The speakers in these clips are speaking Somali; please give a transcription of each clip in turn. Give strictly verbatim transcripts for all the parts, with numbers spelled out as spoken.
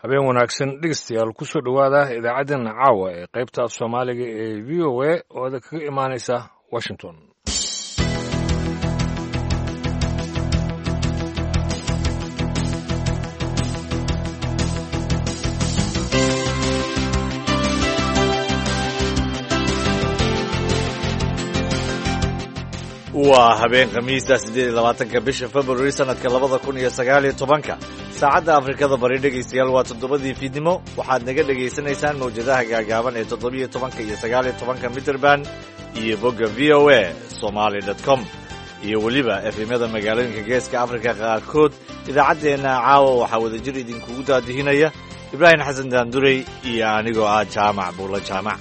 habeen wanaagsan dhegeystayaal ku soo dhowaada idaacaddeenna caawa ee qaybta af soomaaliga ee v o a oo ada kaga imaanaysa washington. waa habeen khamiista siddeed iyo labaatanka bisha februari sanadka labada kun iyo sagaal iyo tobanka saacadda afrikada bari dhegaystayaal waa toddobadii fiidnimo waxaad naga dhegaysanaysaan mawjadaha gaagaaban ee toddobiyo tobanka iyo sagaal iyo tobanka mitrband iyo bogga v o a somaly dot com iyo weliba efemyada magaalooyinka geeska afrika qaarkood. idaacaddeenna caawa waxaa wadajir idinkugu daadihinaya ibraahim xasan daandurey iyo anigoo ah jaamac buulla jaamac.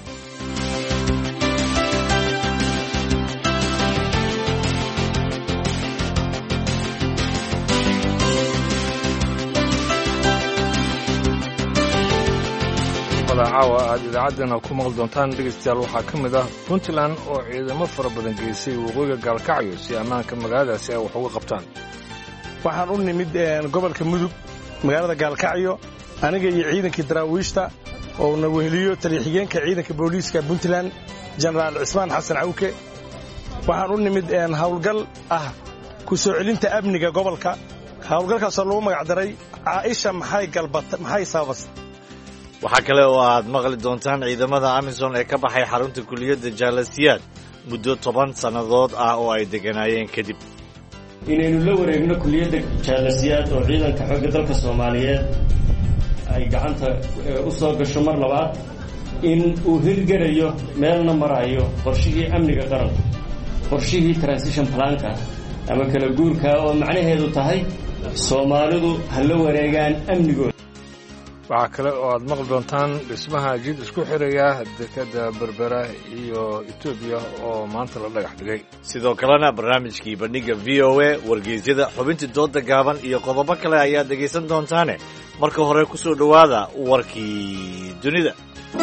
caawa aad idaacaddeenna ku maqli doontaan dhegaystayaal waxaa ka mid ah puntland oo ciidamo fara badan geysay waqooyiga gaalkacyo si ammaanka magaaladaasi ay wax uga qabtaan. waxaan u nimid gobolka mudug magaalada gaalkacyo aniga iyo ciidankii daraawiishta oo na weheliyo taliya-xigeenka ciidanka booliiska puntland jenaraal cismaan xasan cawke. waxaan u nimid hawlgal ah ku soo celinta amniga gobolka. hawlgalkaasoo lagu magacdaray caaisha maxay galbata maxay saabas. waxaa kale oo aad maqli doontaan ciidamada amisom ee ka baxay xarunta kuliyadda jaalasiyaad muddo toban sannadood ah oo ay degganaayeen kadib. inaynu la wareegno kuliyadda jaalasiyaad oo ciidanka xoogga dalka soomaaliyeed ay gacanta u soo gasho mar labaad in uu hirgelayo meelna marayo qorshihii amniga qaranka qorshihii transition planka ama kala guurka oo macnaheedu tahay soomaalidu ha la wareegaan amnigooda. waxaa kale oo aad maqli doontaan dhismaha jid isku xiraya dekadda berbera iyo etoobiya oo maanta la dhagax dhigay. sidoo kalena barnaamijkii bandhigga v o a wargeysyada xubintii dooda gaaban iyo qodobo kale ayaad dhegaysan doontaane marka hore ku soo dhowaada warkii dunida.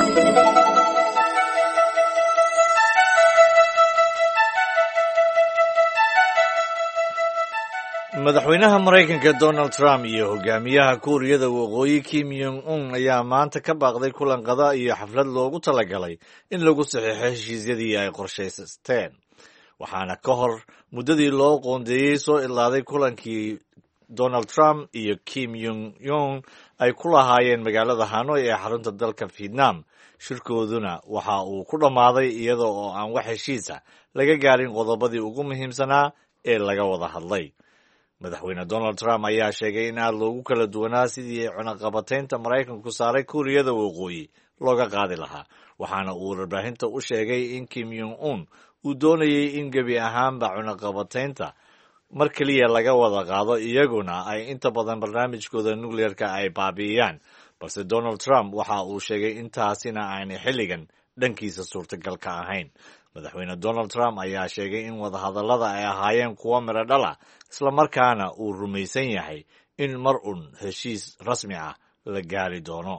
madaxweynaha maraykanka donald trump iyo hogaamiyaha kuuriyada waqooyi kim yong un ayaa maanta ka baaqday kulan qada iyo xaflad loogu talagalay in lagu saxiixo heshiisyadii ay qorshaysteen waxaana ka hor muddadii loo qoondeeyey soo idlaaday kulankii donald trump iyo kim yong un ay ku lahaayeen magaalada hanoi ee xarunta dalka vietnam. shirkooduna waxa uu ku dhammaaday iyada oo aan wax heshiisa laga gaarin qodobadii ugu muhiimsanaa ee laga wada hadlay. madaxweyne donald trump ayaa sheegay in aad loogu kala duwanaa sidii cunaqabataynta maraykanku saaray kuuriyada waqooyi looga qaadi lahaa waxaana uu warbaahinta u sheegay in kim yong un uu doonayay in gebi ahaanba cunaqabataynta mar keliya laga wada qaado iyaguna ay inta badan barnaamijkooda nukleerka ay baabi'iyaan balse donald trump waxa uu sheegay intaasina aanay xilligan dhankiisa suurtagal ka ahayn. madaxweyne donald trump ayaa sheegay in wadahadallada ay ahaayeen kuwo midho dhala islamarkaana uu rumaysan yahay in mar un heshiis rasmi ah la gaari doono.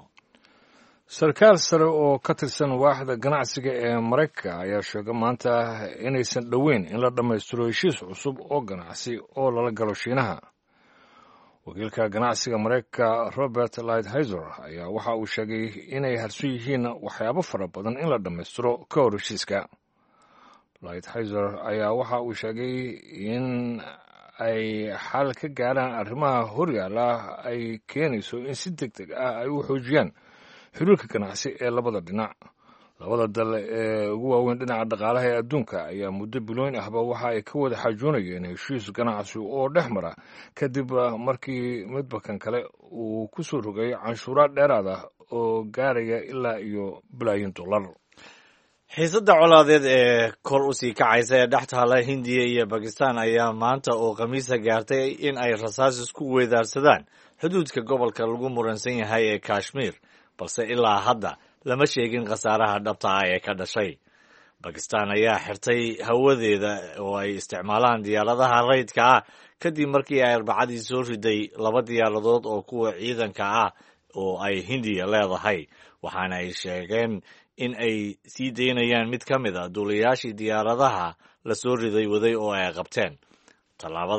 sarkaal sare oo ka tirsan waaxda ganacsiga ee maraykanka ayaa sheegay maanta inaysan dhoweyn in la dhammaystiro heshiis cusub oo ganacsi oo lala galo shiinaha. wakiilka ganacsiga maraykanka robert lighthizer ayaa waxa uu sheegay inay harsan yihiin waxyaabo fara badan in la dhammaystiro ka hor heshiiska. lighthizer ayaa waxa uu sheegay in ay xal ka gaaraan arrimaha horyaala ay keenayso in si deg deg ah ay u xoojiyaan xiriirka ganacsi ee labada dhinac. labada dal ee ugu waaweyn dhinaca dhaqaalaha ee adduunka ayaa muddo bilooyin ahba waxa ay ka wada xaajoonayeen heshiis ganacsi oo dhex mara kadib markii midbakan kale uu ku soo rogay canshuuraad dheeraad ah oo gaaraya ilaa iyo bilaayin dollar. xiisadda colaadeed ee kor u sii kacaysa ee dhex taala hindiya iyo bakistan ayaa maanta oo khamiisa gaartay in ay rasaas isku weedaarsadaan xuduudka gobolka lagu muransan yahay ee kashmir balse ilaa hadda lama sheegin khasaaraha dhabta ah ee ka dhashay. bakistan ayaa xirtay hawadeeda oo ay isticmaalaan diyaaradaha rayidka ah kadib markii ay arbacadii soo riday laba diyaaradood oo kuwa ciidanka ah oo ay hindiya leedahay waxaana ay sheegeen in ay sii daynayaan mid ka mid a duulayaashii diyaaradaha la soo riday waday oo ay qabteen. tallaabadan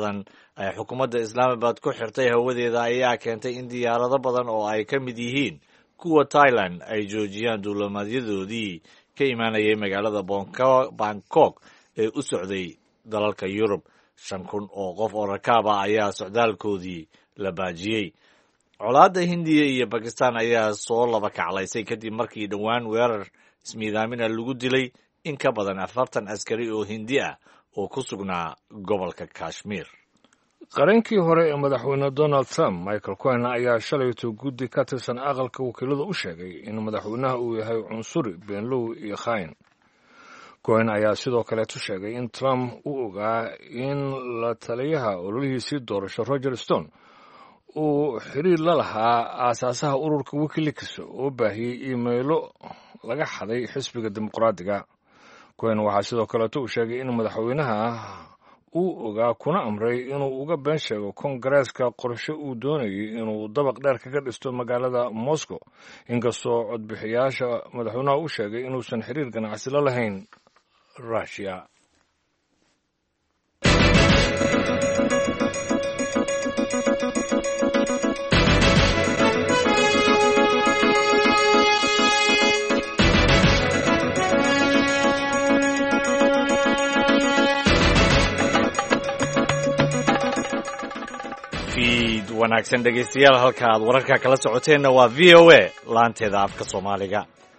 ay xukuumadda islaamabad ku xirtay hawadeeda ayaa keentay in diyaarado badan oo ay ka mid yihiin kuwa Thailand ay joojiyaan duulimaadyadoodii ka imaanayay magaalada Bangkok ee u socday dalalka Yurub. shan kun oo qof oo rakaab ah ayaa socdaalkoodii la baajiyey. colaadda Hindiya iyo Bakistan ayaa soo laba kaclaysay kadib markii dhowaan weerar ismiidaamina lagu dilay in ka badan afartan askari oo Hindi ah oo ku sugnaa gobolka Kashmir. qarankii hore ee madaxweyne Donald Trump Michael Cohen ayaa shalayto guddi ka tirsan aqalka wakiilada u sheegay in madaxweynaha uu yahay cunsuri beenlow iyo khayn. Cohen ayaa sidoo kaleetu sheegay in Trump uu ogaa in la taliyaha ololihiisii doorasho Roger Stone uu xiriir la lahaa aasaasaha ururka WikiLeaks oo baahiyey iimaylo laga xaday xisbiga dimuqraadiga. Cohen waxaa sidoo kaleetu uu sheegay in madaxweynaha uu ogaa kuna amray inuu uga been sheego Kongareeska qorshe uu doonayay inuu dabaq dheer kaga dhisto magaalada Moscow, inkastoo codbixiyaasha madaxweynaha uu sheegay inuusan xiriir ganacsi la lahayn Russia. fiid wanaagsan dhegaystayaal, halka aad wararka kala socoteenna waa V O A laanteeda afka Soomaaliga.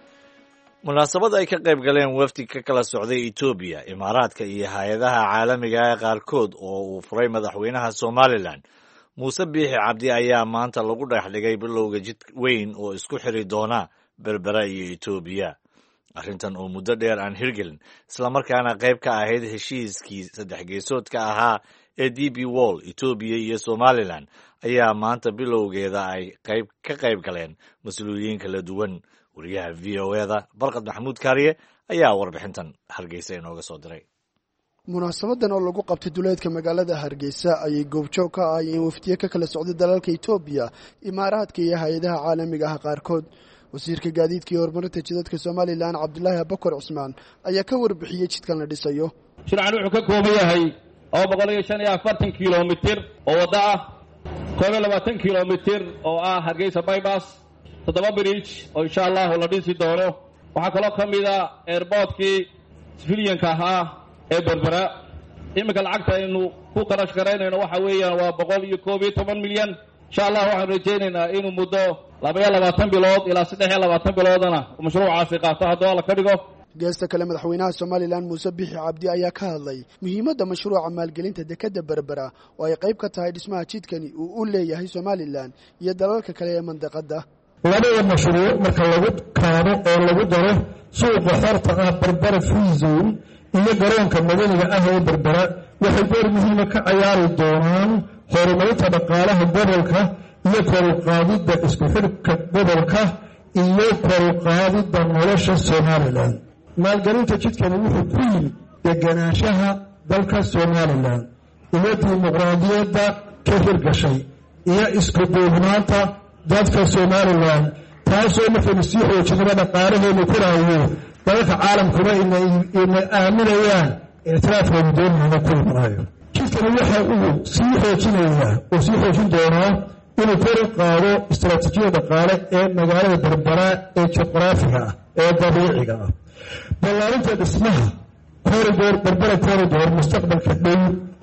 munaasabad ay ka qayb galeen wafdi ka kala socday Ethiopia, Imaaraadka iyo hay'adaha caalamiga ah qaarkood oo uu furay madaxweynaha Somaliland Muuse Biixi Cabdi ayaa maanta lagu dhex dhigay bilowga jid weyn oo isku xiri doona Berbera iyo Ethiopia. arrintan oo muddo dheer aan hirgelin isla markaana qayb ka ahayd heshiiskii saddex geesoodka ahaa ee D P World, Ethiopia iyo Somaliland ayaa maanta bilowgeeda ay qayb ka qayb galeen mas'uuliyiin kala duwan. wariyaha V O A da Barqad Maxamuud Kaariye ayaa warbixintan Hargeysa inooga soo diray. munaasabadan oo lagu qabtay duleedka magaalada Hargeysa ayay goobjoog ka ahaayeen wafdiye ka kala socday dalalka Ethiopia, Imaaraadka iyo hay'adaha caalamiga ah qaarkood. wasiirka gaadiidka iyo horumarinta jidadka Somaliland Cabdullaahi Abakar Cusmaan ayaa ka warbixiyay jidkan la dhisayo. shircan wuxuu ka kooban yahay oo boqol iyo shan iyo afartan kiiloomitir oo wada ah, koob iyo labaatan kiiloomitir oo ah Hargeysa bypass, toddoba bridge oo insha Allah la dhisi doono. waxaa kaloo ka mid ah airportkii civilianka ahaa ee Berbera. iminka lacagta aynu ku qarash garaynayno waxa weeyaan waa boqol iyo koob iyo toban milyan. insha Allah waxaan rajaynaynaa inuu muddo laba iyo labaatan bilood ilaa saddex iyo labaatan biloodana mashruucaasi qaato haddii la ka dhigo. geesta kale madaxweynaha Somaliland Muuse Biixi Cabdi ayaa ka hadlay muhiimadda mashruuca maalgelinta dekadda Berbera oo ay qayb ka tahay dhismaha jidkani uu u leeyahay Somaliland iyo dalalka kale ee mandaqada. labada mashruuc marka lagu kaabo oo lagu daro suuqa xorta ah Berbera Free Zone iyo garoonka madaniga ah ee Berbera waxay door muhiim ah ka ciyaari doonaan horumarinta dhaqaalaha gobolka iyo kor u qaadidda isku xidhka gobolka iyo kor u qaadidda nolosha Somaliland. maalgelinta jidkani wuxuu ku yimid deganaanshaha dalka Somaliland iyo dimuqraadiyadda ka hirgashay iyo isku duubnaanta dadka Somaliland, taasoo markaynu sii xoojinaba dhaqaalaheenu ku raayo dalalka caalamkuba inay aaminayaan ictiraafkooda doonayna ku imanayo. jidkani waxa uu sii xoojinayaa oo sii xoojin doonaa inuu kor u qaado istaraatiijiyada dhaqaale ee magaalada Berbera ee juqraafiga ah ee dabiiciga ah. ballaarinta dhismaha corridor Berbera corridor mustaqbalka dhow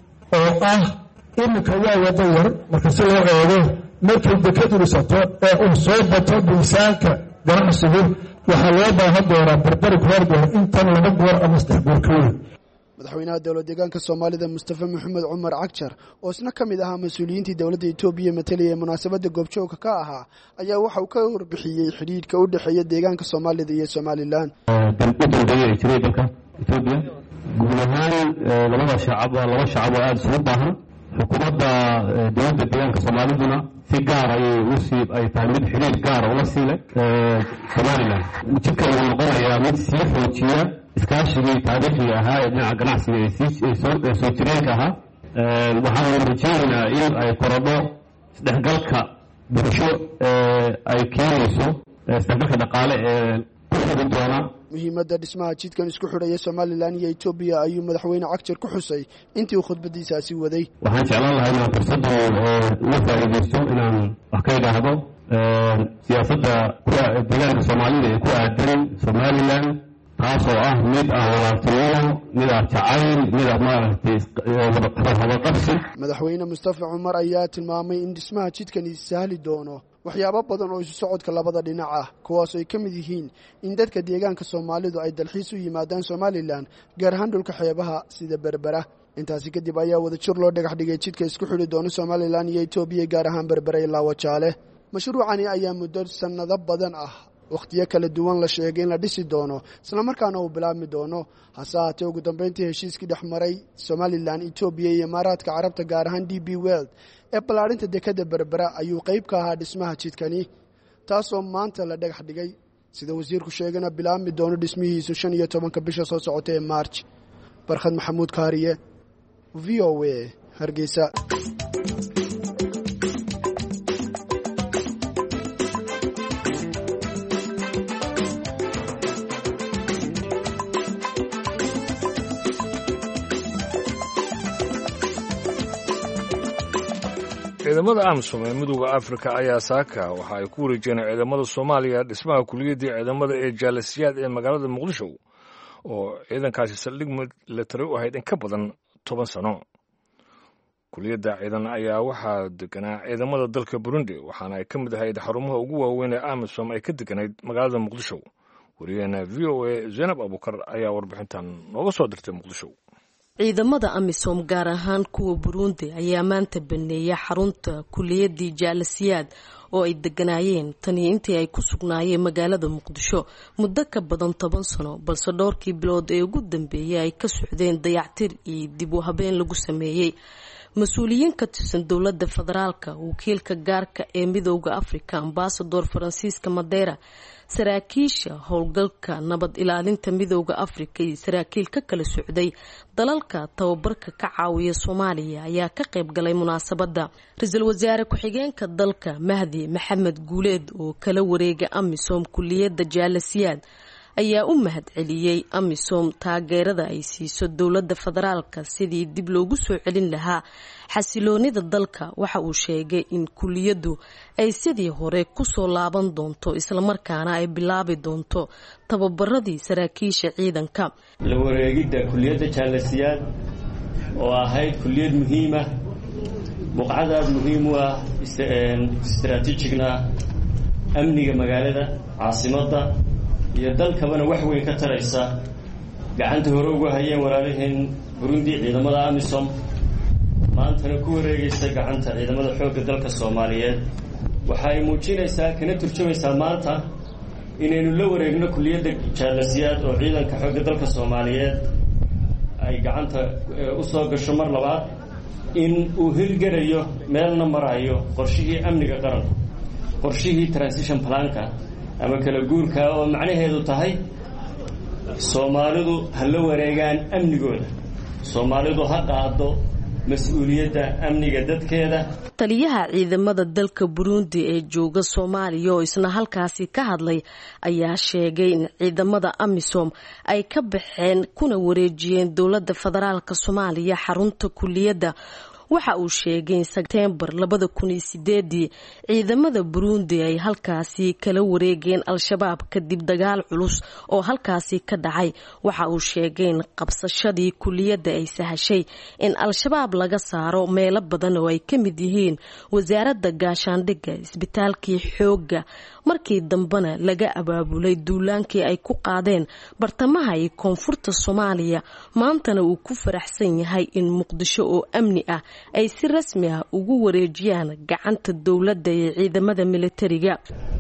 oo ah iminka waa wada yar marka si loo eego markay dekadu dhisato ee uu soo bato miisaanka ganacsigu waxaa loo baahan doonaa Berbera corridor intan laba goor ama saddex goor ka weyn. madaxweynaha dowlad deegaanka Soomaalida Mustafa Maxamed Cumar Cagjar oo isna ka mid ahaa mas'uuliyiintii dowladda Itoobiya matalaya munaasabadda goobjoogka ka ahaa ayaa waxa uu ka warbixiyay xiriirka u dhaxeeya deegaanka Soomaalida iyo Somaliland. dalka Itoobiya guud ahaan labada shacab waa laba shacab oo aad isugu baahan. xukuumadda dowladda deegaanka Soomaaliduna si gaar ayay u sii ay tahay mid xiriir gaar oo la siilay Somaliland. jidkan wuxuu noqonayaa mid sii xoojiya iskaashigii taariikhiga ahaa ee dhinaca ganacsiga ee soo jireenka ahaa. waxaan rajaynaynaa in ay korodho isdhexgalka bulsho ay keenayso isdhexgalka dhaqaale ee ku xigi doona. muhiimadda dhismaha jidkan isku xidhaya Somaliland iyo Ethiopia ayuu madaxweyne Cagjar ku xusay intii uu khudbadiisaasi waday. waxaan jeclaan lahaa inaan fursaddan uga faa'iidaysto inaan wax ka idhaahdo siyaasadda deegaanka Soomaalida ee ku aadan Somaliland taasoo ah mid ah walaaltinimo, mid ah jacayl, mid ah maaragtay wadaqabsi. madaxweyne Mustafa Cumar ayaa tilmaamay in dhismaha jidkani sahli doono waxyaabo badan oo isu socodka labada dhinac ah, kuwaas ay ka mid yihiin in dadka deegaanka Soomaalidu ay dalxiis u yimaadaan Somaliland gaar ahaan dhulka xeebaha sida Berbera. intaasi kadib ayaa wada jir loo dhagax dhigay jidka isku xidhi doona Somaliland iyo Ethiopia gaar ahaan Berbera ilaa Wajaale. mashruucani ayaa muddo sanado badan ah waqtiyo kala duwan la sheegay in la dhisi doono isla markaana uu bilaabmi doono, hase haatee ugu dambeyntii heshiiskii dhex maray Somaliland, Ethiopia iyo Imaaraadka Carabta gaar ahaan D B World ee ballaarinta dekada Berbera ayuu qayb ka ahaa dhismaha jidkani, taasoo maanta la dhagax dhigay sida wasiirku sheegana bilaabmi doono dhismihiisu shan iyo tobanka bisha soo socota ee March. Barkhad Maxamuud Kaariye, V O A, Hargeysa. ciidamada AMISOM ee midowda Afrika ayaa saaka waxa ay ku wareejeen ciidamada Soomaaliya dhismaha kuliyadda ciidamada ee Jaalasiyaad ee magaalada Muqdisho oo ciidankaasi saldhig military u ahayd in ka badan toban sano. kuliyadda ciidan ayaa waxaa deganaa ciidamada dalka Burundi waxaana ay ka mid ahayd xarumaha ugu waaweyn ee AMISOM ay ka deganayd magaalada Muqdisho. wariyaheena V O A Zainab Abukar ayaa warbixintan nooga soo dirtay Muqdisho. ciidamada AMISOM gaar ahaan kuwa Burundi ayaa maanta baneeyay xarunta kuliyadii Jaalasiyaad oo ay deganaayeen tani intii ay ku sugnaayeen magaalada Muqdisho muddo ka badan toban sano, balse dhowrkii bilood ee ugu dambeeyay ay ka socdeen dayactir iyo dib u habeen lagu sameeyay. mas-uuliyiin ka tirsan dowladda federaalka, wakiilka gaarka ee midowda Afrika Ambassador Francisca Madeira, saraakiisha howlgalka nabad ilaalinta midowda Afrika iyo saraakiil ka kala socday dalalka tababarka ka caawiya Soomaaliya ayaa ka qayb galay munaasabada. Ra'iisul Wasaare ku-xigeenka dalka Mahdi Maxamed Guuleed oo kala wareega AMISOM kuliyadda Jaalasiyaad ayaa u mahad celiyay AMISOM taageerada ay siiso dowladda federaalka sidii dib loogu soo celin lahaa xasiloonida dalka. waxa uu sheegay in kuliyaddu ay sidii hore ku soo laaban doonto isla markaana ay bilaabi doonto tababaradii saraakiisha ciidanka. la wareegidda kuliyadda Jaalasiyaad oo ahayd kuliyad muhiim ah, buqcadaad muhiim u ah istaraatiijigna amniga magaalada caasimadda iyo dalkabana wax weyn ka taraysa, gacanta hore ugu hayeen walaalaheen Burundi ciidamada AMISOM, maantana ku wareegaysa gacanta ciidamada xoogga dalka Soomaaliyeed. waxay muujinaysaa kana turjumaysaa maanta inaynu la wareegno kuliyadda Jaalasiyaad oo ciidanka xoogga dalka Soomaaliyeed ay gacanta u soo gasho mar labaad, in uu hirgarayo meelna marayo qorshihii amniga qaranka, qorshihii transition planka ama kala guurka oo macnaheedu tahay Soomaalidu ha la wareegaan amnigooda, Soomaalidu ha qaado mas'uuliyadda amniga dadkeeda. taliyaha ciidamada dalka Burundi ee jooga Soomaaliya oo isna halkaasi ka hadlay ayaa sheegay in ciidamada AMISOM ay ka baxeen kuna wareejiyeen dowladda federaalka Soomaaliya xarunta kuliyadda. waxa uu sheegay in September labada kun iyo sideed ciidamada Burundi ay halkaasi kala wareegeen Al-Shabaab kadib dagaal culus oo halkaasi ka dhacay. waxa uu sheegay in qabsashadii kuliyadda ay sahashay in Al-Shabaab laga saaro meelo badan oo ay ka mid yihiin wasaaradda gaashaandhigga, isbitaalkii xoogga, markii dambana laga abaabulay duulaankii ay ku qaadeen bartamaha iyo koonfurta Soomaaliya. maantana uu ku faraxsan yahay in Muqdisho oo amni ah ay si rasmi ah ugu wareejiyaan gacanta dowladda iyo ciidamada militariga.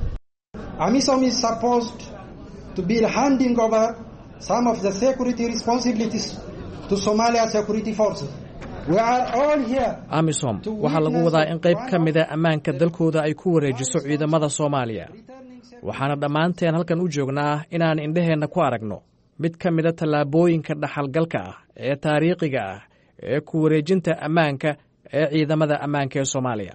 AMISOM is supposed to be handing over some of the security responsibilities to Somalia security forces. We are all here. AMISOM waxaa lagu wadaa in qayb ka mid ah ammaanka dalkooda ay ku wareejiso ciidamada Soomaaliya. waxaana dhammaanteen halkan u joognaa inaan indhaheenna ku aragno mid ka mid ah tallaabooyinka dhaxalgalka ah ee taariikhiga ah ee ku wareejinta ammaanka ee ciidamada ammaanka ee Soomaaliya.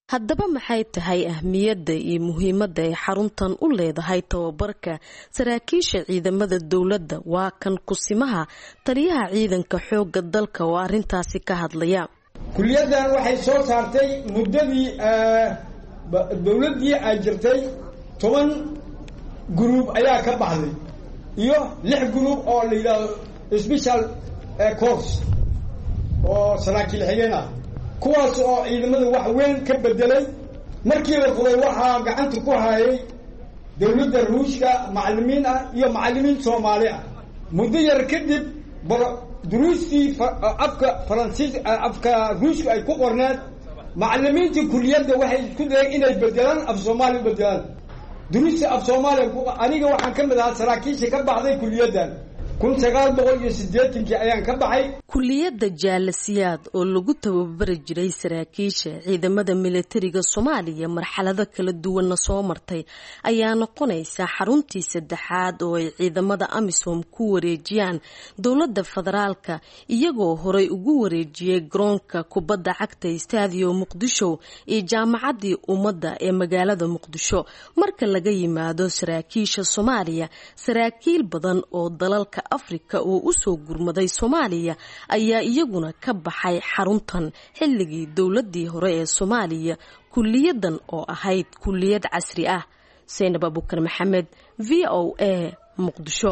haddaba maxay tahay ahmiyadda iyo muhiimadda ay xaruntan u leedahay tababarka saraakiisha ciidamada dowladda? waa kan kusimaha taliyaha ciidanka xoogga dalka oo arrintaasi ka hadlaya. kuliyaddan waxay soo saartay muddadii dowladdii ay jirtay toban gruub ayaa ka baxday iyo lix gruub oo la yidhaahdo special course oo saraakiil xigeen ah, kuwaas oo ciidamada wax weyn ka bedelay. markii la furay waxaa gacanta ku hayay dowladda ruushka macallimiin ah iyo macallimiin soomaali ah. muddo yar kadib duruustii afka faransiis afka ruushka ay ku qorneed, macallimiintii kuliyadda waxay isku dayeen inay bedelaan af soomaali bedelaan duruustii af soomaaliya. aniga waxaan ka mid ahaa saraakiisha ka baxday kuliyaddan kun sagaal boqol iyo siddeetankii ayaan ka baxay. kuliyadda jaalasiyaad oo lagu tababari jiray saraakiisha ciidamada militariga Soomaaliya marxalado kala duwan soo martay ayaa noqonaysa xaruntii saddexaad oo ay ciidamada AMISOM ku wareejiyaan dowladda federaalka, iyagoo horey ugu wareejiyay garoonka kubadda cagta Stadium Muqdisho iyo jaamacadii ummadda ee magaalada Muqdisho. marka laga yimaado saraakiisha Soomaaliya, saraakiil badan oo dalalka Afrika oo u soo gurmaday Soomaaliya ayaa iyaguna ka baxay xaruntan xilligii dowladii hore ee Soomaaliya. kuliyadan oo ahayd kuliyad casri ah. Zainab Abubakar Maxamed, V O A, Muqdisho.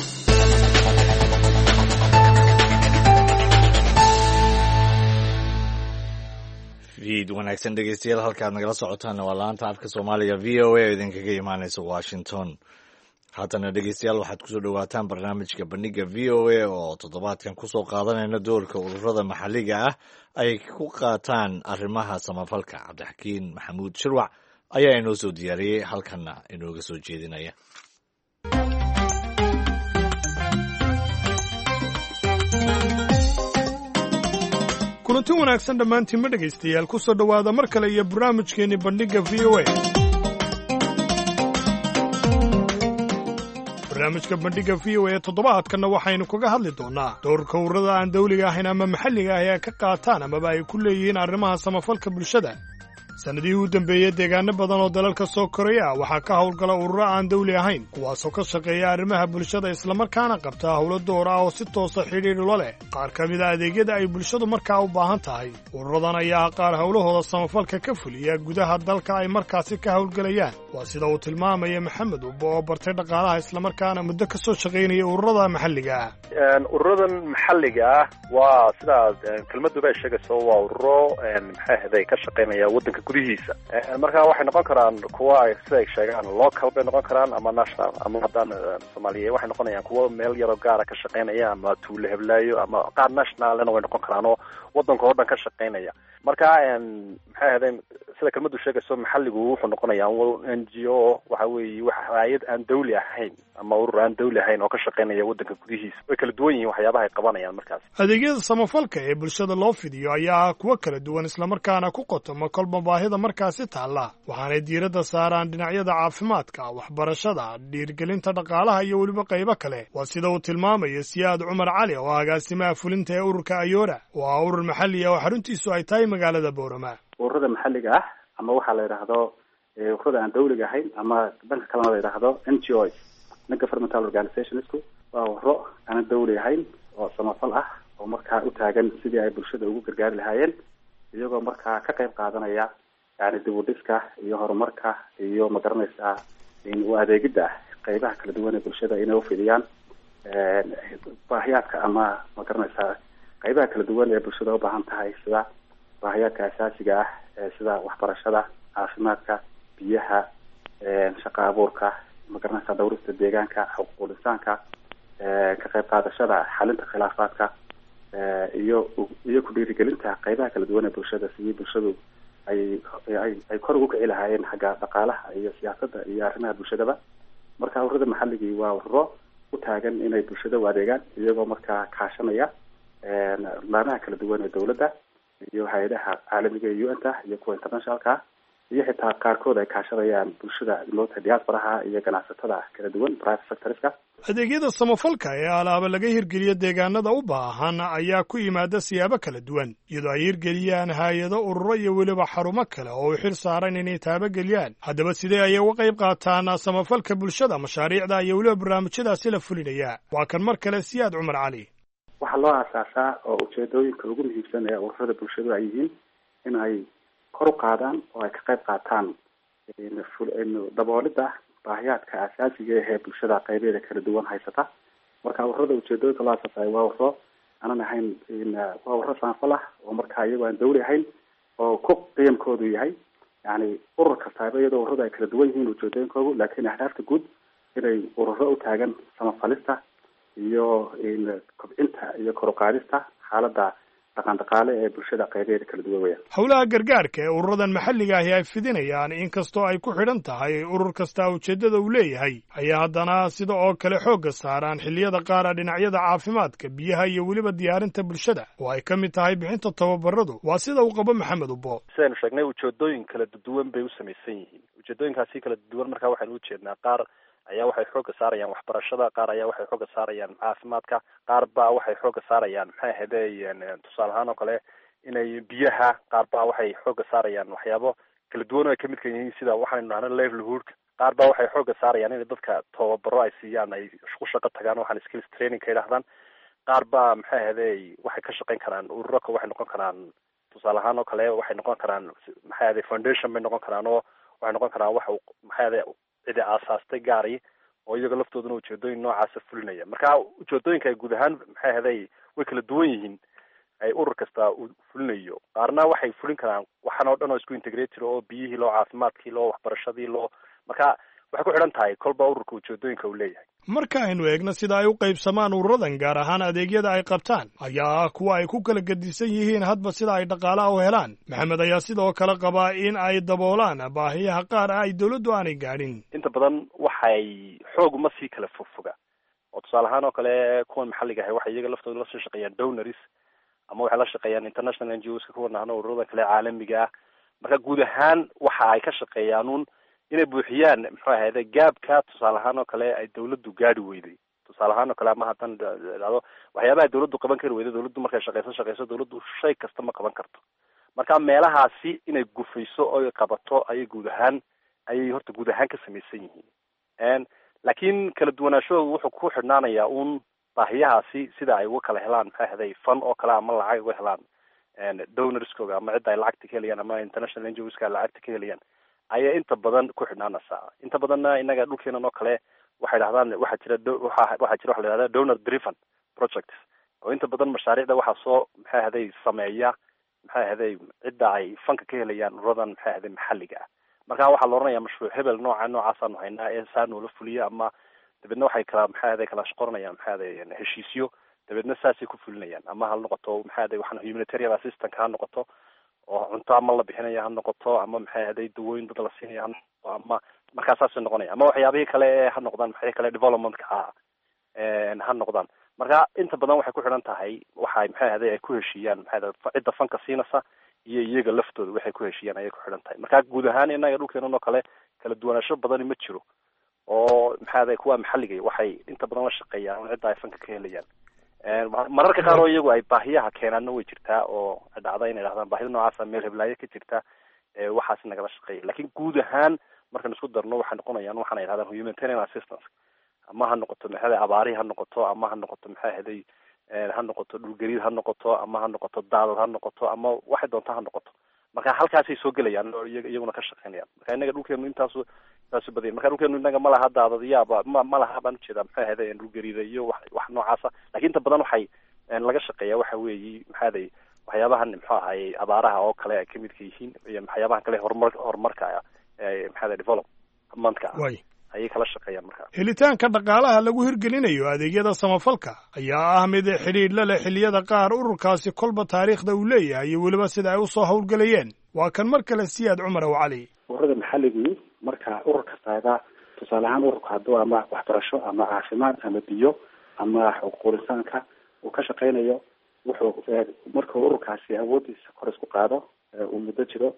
fiid wanaagsan dhegeystayaal, halkaad nagala socotaan waa laanta afka Soomaaliga V O A idinkaga imaanaysa Washington. haddana dhegeystayaal waxaad kusoo dhawaataan barnaamijka bandhiga V O A oo toddobaadkan kusoo qaadanayna doorka ururada maxalliga ah ay ku qaataan arrimaha samafalka. Cabdixakiin Maxamuud Shirwac ayaa inoo soo diyaariyey, halkanna inooga soo jeedinaya. kulanti wanaagsan dhammaantiinma dhegaystayaal, kusoo dhowaada mar kale iyo barnaamijkeenni bandhiga V O A. barnaamijka bandhiga V O A toddobaadkanna waxaynu kaga hadli doonaa doorka ururada aan dawliga ahayn ama maxalliga ah ee ka qaataan amaba ay ku leeyihiin arrimaha samafalka bulshada. sannadihii u dambeeyey deegaano badan oo dalalka soo koraya ah waxaa ka howlgala ururo aan dawli ahayn, kuwaasoo ka shaqeeya arrimaha bulshada islamarkaana qabta howlo door ah oo si toosa xidhiidh ula leh qaar ka mid a adeegyada ay bulshadu markaa u baahan tahay. ururadan ayaa qaar howlahooda samafalka ka fuliya gudaha dalka ay markaasi ka howlgelayaan. waa sida uu tilmaamaya Maxamed Ubbo oo bartay dhaqaalaha islamarkaana muddo ka soo shaqaynaya ururada maxalliga ah. ururadan maxalliga ah waa sidaas kelmaduba ay sheegayso, waa ururo maxay ahayd ka shaqaynaya waddanka gudihiisa. markaa waxay noqon karaan kuwa ay sida ay sheegaan local bay noqon karaan ama national, ama haddaan Soomaaliya waxay noqonayaan kuwa meel yaroo gaara ka shaqaynaya ama tuulo heblaayo, ama qaar nationalna way noqon karaan oo waddanka oo dhan ka shaqaynaya. marka maxay ahayd sida kelmadu sheegayso, maxalligu wuxuu noqonayaa N G O, waxa weeye wax hay'ad aan dawli ahayn ama urur aan dawli ahayn oo ka shaqaynaya waddanka gudihiisa. way kala duwan yihiin waxyaabaha ay qabanayaan. markaas adeegyada samafalka ee bulshada loo fidiyo ayaa ah kuwo kala duwan islamarkaana ku qotoma kolba baahida markaasi taalla, waxaanay diiradda saaraan dhinacyada caafimaadka, waxbarashada, dhiirgelinta dhaqaalaha iyo weliba qaybo kale. waa sida uu tilmaamaya Siyaad Cumar Cali oo agaasimaha fulinta ee ururka Ayoora, waa urur maxalli ah oo xaruntiisu ay tahay magaalada Boorama. ururada maxalliga ah ama waxaa la yidhaahdo ururada aan dawliga ahayn ama dhanka kalena la yidhaahdo N G Os, non governmental organizations, waa ururo aan dawli ahayn oo samafal ah oo markaa u taagan sidii ay bulshada ugu gargaari lahaayeen, iyagoo markaa ka qayb qaadanaya yani dib u dhiska iyo horumarka iyo magaranaysaa in u adeegida qaybaha kala duwan ee bulshada inay u fidiyaan baahiyaadka ama magaranaysaa qaybaha kala duwan ee bulshada u baahan tahay, sida baahiyaadka asaasiga ah sida waxbarashada, caafimaadka, biyaha, shaqo abuurka, magaranaysaa dhawrista deegaanka, xuquuqul insaanka, ka qayb qaadashada xalinta khilaafaadka iyo iyo ku dhiirigelinta qaybaha kala duwan ee bulshada sidii bulshadu ay ay ay kor ugu kici lahaayeen xagga dhaqaalaha iyo siyaasadda iyo arrimaha bulshadaba. marka ururada maxalligii waa ururo u taagan inay bulshada u adeegaan, iyagoo markaa kaashanaya laamaha kala duwan ee dawladda iyo hay-adaha caalamiga ee U N ta iyo kuwa internationalka iyo xitaa qaarkood ay kaashadayaan bulshada moota diasporaha iyo ganacsatada kala duwan private sectorska. adeegyada samafalka ee alaaba laga hirgeliyo deegaanada u baahan ayaa ku yimaada siyaabo kala duwan iyadoo ay hirgeliyaan hay-ado ururo iyo weliba xarumo kale oo u xil saaran inay taabageliyaan. haddaba sidee ayay uga qayb qaataan samafalka bulshada mashaariicda iyo weliba barnaamijyadaasi la fulinaya? waa kan mar kale Siyaad Cumar Cali. waxaa loo aasaasaa oo ujeedooyinka ugu muhiimsan ee ururada bulshadu ay yihiin in ay kor u qaadaan oo ay ka qayb qaataan daboolida baahiyaadka asaasiga ee bulshada qaybeeda kala duwan haysata. marka ururada ujeedooyinka loo aasaasayo waa ururo aanan ahayn waa ururo samafal ah oo markaa iyagoo aan dawli ahayn oo ku qiyamkoodu yahay yani urur kastaaba iyadoo ururada ay kala duwan yihiin ujeedooyinkoodu, laakiin ahdaafta guud inay ururo u taagan samafalista iyo kobcinta iyo kor u qaadista xaaladda dhaqan dhaqaale ee bulshada qaybeeda kala duwan weeyaan. howlaha gargaarka ee ururadan maxalliga ahi ay fidinayaan inkastoo ay ku xidhan tahay urur kasta ujeeddada uu leeyahay, ayaa haddana sida oo kale xoogga saaraan xilliyada qaara dhinacyada caafimaadka, biyaha iyo weliba diyaarinta bulshada oo ay ka mid tahay bixinta tababaradu. waa sida uu qabo Maxamed Ubbo. sidaynu sheegnay ujeedooyin kala duwan bay u samaysan yihiin. ujeedooyinkaasi kala duwan markaa waxaynu ujeednaa qaar ayaa waxay xooga saarayaan waxbarashada, qaar ayaa waxay xooga saarayaan caafimaadka, qaar baa waxay xooga saarayaan maxay ahaydeen tusaale ahaan oo kale inay biyaha, qaar baa waxay xooga saarayaan waxyaabo kala duwan oo ay kamid ka yihiin sida waxaynu nahno livelihoodka, qaar baa waxay xooga saarayaan in dadka tababaro ay siiyaan, ay ku shaqo tagaan waxaan skills training ka yidhahdaan, qaar baa maxay ahaydey waxay ka shaqayn karaan ururaka, waxay noqon karaan tusaale ahaan oo kale waxay noqon karaan maxay ahaydey foundation bay noqon karaan oo waxay noqon karaan wax maxay ahaydey cidi aasaastay gaari oo iyaga laftooduna ujeedooyin noocaasa fulinaya. marka ujeedooyinka ay guud ahaan maxay ahaday way kala duwan yihiin ay urur kasta uu fulinayo. qaarna waxay fulin karaan waxaan oo dhan oo isku integrated oo biyihii loo, caafimaadkii loo, waxbarashadii loo, marka waxay ku xidhan tahay kolba ururka ujeedooyinka uu leeyahay. marka aynu eegno sida ay u qaybsamaan ururadan gaar ahaan adeegyada ay qabtaan ayaa ah kuwa ay ku kala gedisan yihiin hadba sida ay dhaqaalaha u helaan. maxamed ayaa sidoo kale qabaa in ay daboolaan baahiyaha qaar ah ay dawladdu aanay gaadhin. inta badan waxay xoog uma sii kala fogfoga oo tusaale ahaan oo kale kuwan maxalliga ahay waxay iyaga laftooda la soo shaqeeyaan donors ama waxay la shaqeeyaan international N G Os ka kuwa nahno ururadan kale caalamiga ah. marka guud ahaan waxa ay ka shaqeeyaan un inay buuxiyaan muxuu ahayde gaabka tusaale ahaan oo kale ay dawladdu gaadhi weyday. tusaale ahaan oo kale ama hadan dhado waxyaabaha dawladdu qaban kari weyday, dawladdu markay shaqeyso shaqeyso dawladdu shay kasta ma qaban karto. marka meelahaasi inay gufayso oo ay qabato ayay guud ahaan ayay horta guud ahaan ka samaysan yihiin. laakiin kala duwanaashoodu wuxuu ku xidhnaanayaa un baahiyahaasi sida ay uga kala helaan maxay ahayday fan oo kale ama lacag uga helaan donorskooga ama cidda ay lacagta ka helayaan ama international N G Os ka lacagta ka helayaan ayaa inta badan ku xidhnaanaysaa. inta badanna inaga dhulkeenan oo kale waxay dhahdaan waxaa jira waxa waxaa jira waxa la yidhahdaa donor driven projects oo inta badan mashaariicda waxaa soo maxay ahaday sameeya maxay ahaday cidda ay fanka ka helayaan ururadan maxay ahaday maxalliga ah. marka waxaa la oranayaa mashruuc hebel nooca noocaasaan haynaa ee saa noola fuliya, ama dabeedna waxay kala maxay ahaday kala shaqoranayaan maxay ahaday heshiisyo, dabeedna saasay ku fulinayaan. ama ha noqoto maxay ahaday waxaan humanitarian assistance ha noqoto oo cunto ama la bixinaya ha noqoto, ama maxay ahaday dawooyin dad la siinaya ha noqoto, ama markaa saasay noqonaya, ama waxyaabihii kale ha noqdaan maxay kale developmentka ah ha noqdaan. marka inta badan waxay ku xidhan tahay waxay maxay ahaday ay ku heshiiyaan maxay ahaday cidda fanka siinaysa iyo iyaga laftooda waxay ku heshiiyaan ayay ku xidhan tahay. marka guud ahaan inaga dhulkeenan oo kale kala duwanaansho badani ma jiro oo maxay ahaday kuwa maxalliga waxay inta badan la shaqeeyaan cidda ay fanka ka helayaan. mararka qaar oo iyagu ay baahiyaha keenaanna way jirtaa oo dhacda inay dhahdaan baahida noocaasa meel heblaayo ka jirta waxaas nagala shaqeeya. laakiin guud ahaan markaan isku darno waxay noqonayaan waxaan ay dhahdaan humanitarian assistance, ama ha noqoto maxay ahaday abaari ha noqoto, ama ha noqoto maxay ahaday ha noqoto dhulgariir ha noqoto, ama ha noqoto daadad ha noqoto, ama waxay doonta ha noqoto. marka halkaasay soo gelayaan oo iyaguna ka shaqeynayaan. marka inaga dhulkeenu intaasu intaasu badiyay. marka dhulkeenu inaga ma laha daadadyaaba ma ma laha baan ujeedaa maxay ahaday dhulgariira iyo wax wax noocaasa. laakiin inta badan waxay laga shaqeeyaa waxa weeyi maxay ahaday waxyaabahan muxuu ahaayey abaaraha oo kale ay kamid ka yihiin iyo waxyaabahan kale horumar horumarka ee maxay ahaday developmentka ayay kala shaqeeyaan. marka helitaanka dhaqaalaha lagu hirgelinayo adeegyada samafalka ayaa ah mid xidhiidh la leh xilliyada qaar ururkaasi kolba taariikhda uu leeyahay iyo weliba sida ay usoo howlgelayeen. waa kan mar kale Siyaad Cumar Cali. ururada maxalligii marka urur kastaada tusaale ahaan ururka hadduu ama waxbarasho ama caafimaad ama biyo ama xuquuq insaanka uu ka shaqeynayo wuxuu marka ururkaasi awoodiisa kor isku qaado uu muddo jiro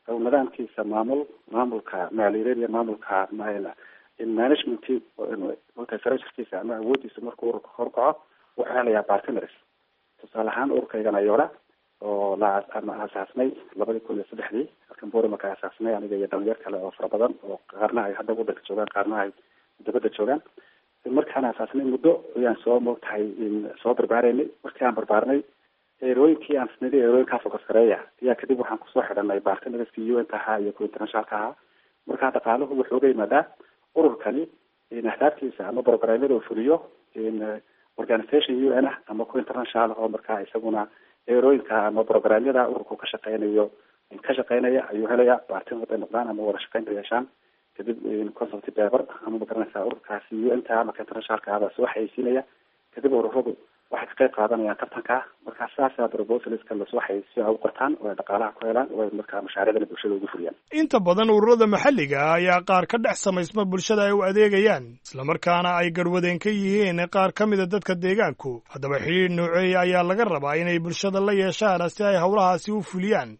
oo nidaamkiisa maamul maamulka maaliyadeed iyo maamulka management multisarkiisa ama awoodiisa markuu ururka horkaco wuxuu helayaa partners. tusaale ahaan ururkaygan ayoola oo la ama aasaasnay labadii kun iyo saddexdii halkan boori marka aasaasnay aniga iyo dhalinyar kale oo fara badan oo qaarna ay hadda wadanka joogaan qaarna ay dibadda joogaan. markaan aasaasnay muddo ayaan soo moogtahay in soo barbaareynay. markii aan barbaarnay eerooyinkii aan sinadii eerooyinkaa focus gareeya ayaa kadib waxaan kusoo xidhanay partnerskii U N ahaa iyo kuwa internationalka ahaa. markaa dhaqaaluhu wuxuu uga yimaadaa ururkani in ahdaaftiisa ama programyada uu fuliyo in organisation U N ah ama kuwa international oo markaa isaguna eerooyinka ama programyada ururku ka shaqeynayo ka shaqeynaya ayuu helaya partner ay noqdaan ama wada shaqeyn yeeshaan. kadib consulting paper ama magaranaysaa ururkaasi U N ta ama internationalka ah soo xayeysiinaya. kadib ururadu waxay ka qayb qaadanayaan tartanka. markaa saasaa proposalska lasoo xayeysiyo ay u qortaan oo ay dhaqaalaha ku helaan oo ay markaa mashaariicda bulshada ugu fuliyaan. inta badan ururada maxalliga ah ayaa qaar ka dhex samaysma bulshada ay u adeegayaan islamarkaana ay garwadeen ka yihiin qaar ka mida dadka deegaanku. haddaba xidhiidh nooceeya ayaa laga rabaa inay bulshada la yeeshaan si ay howlahaasi u fuliyaan.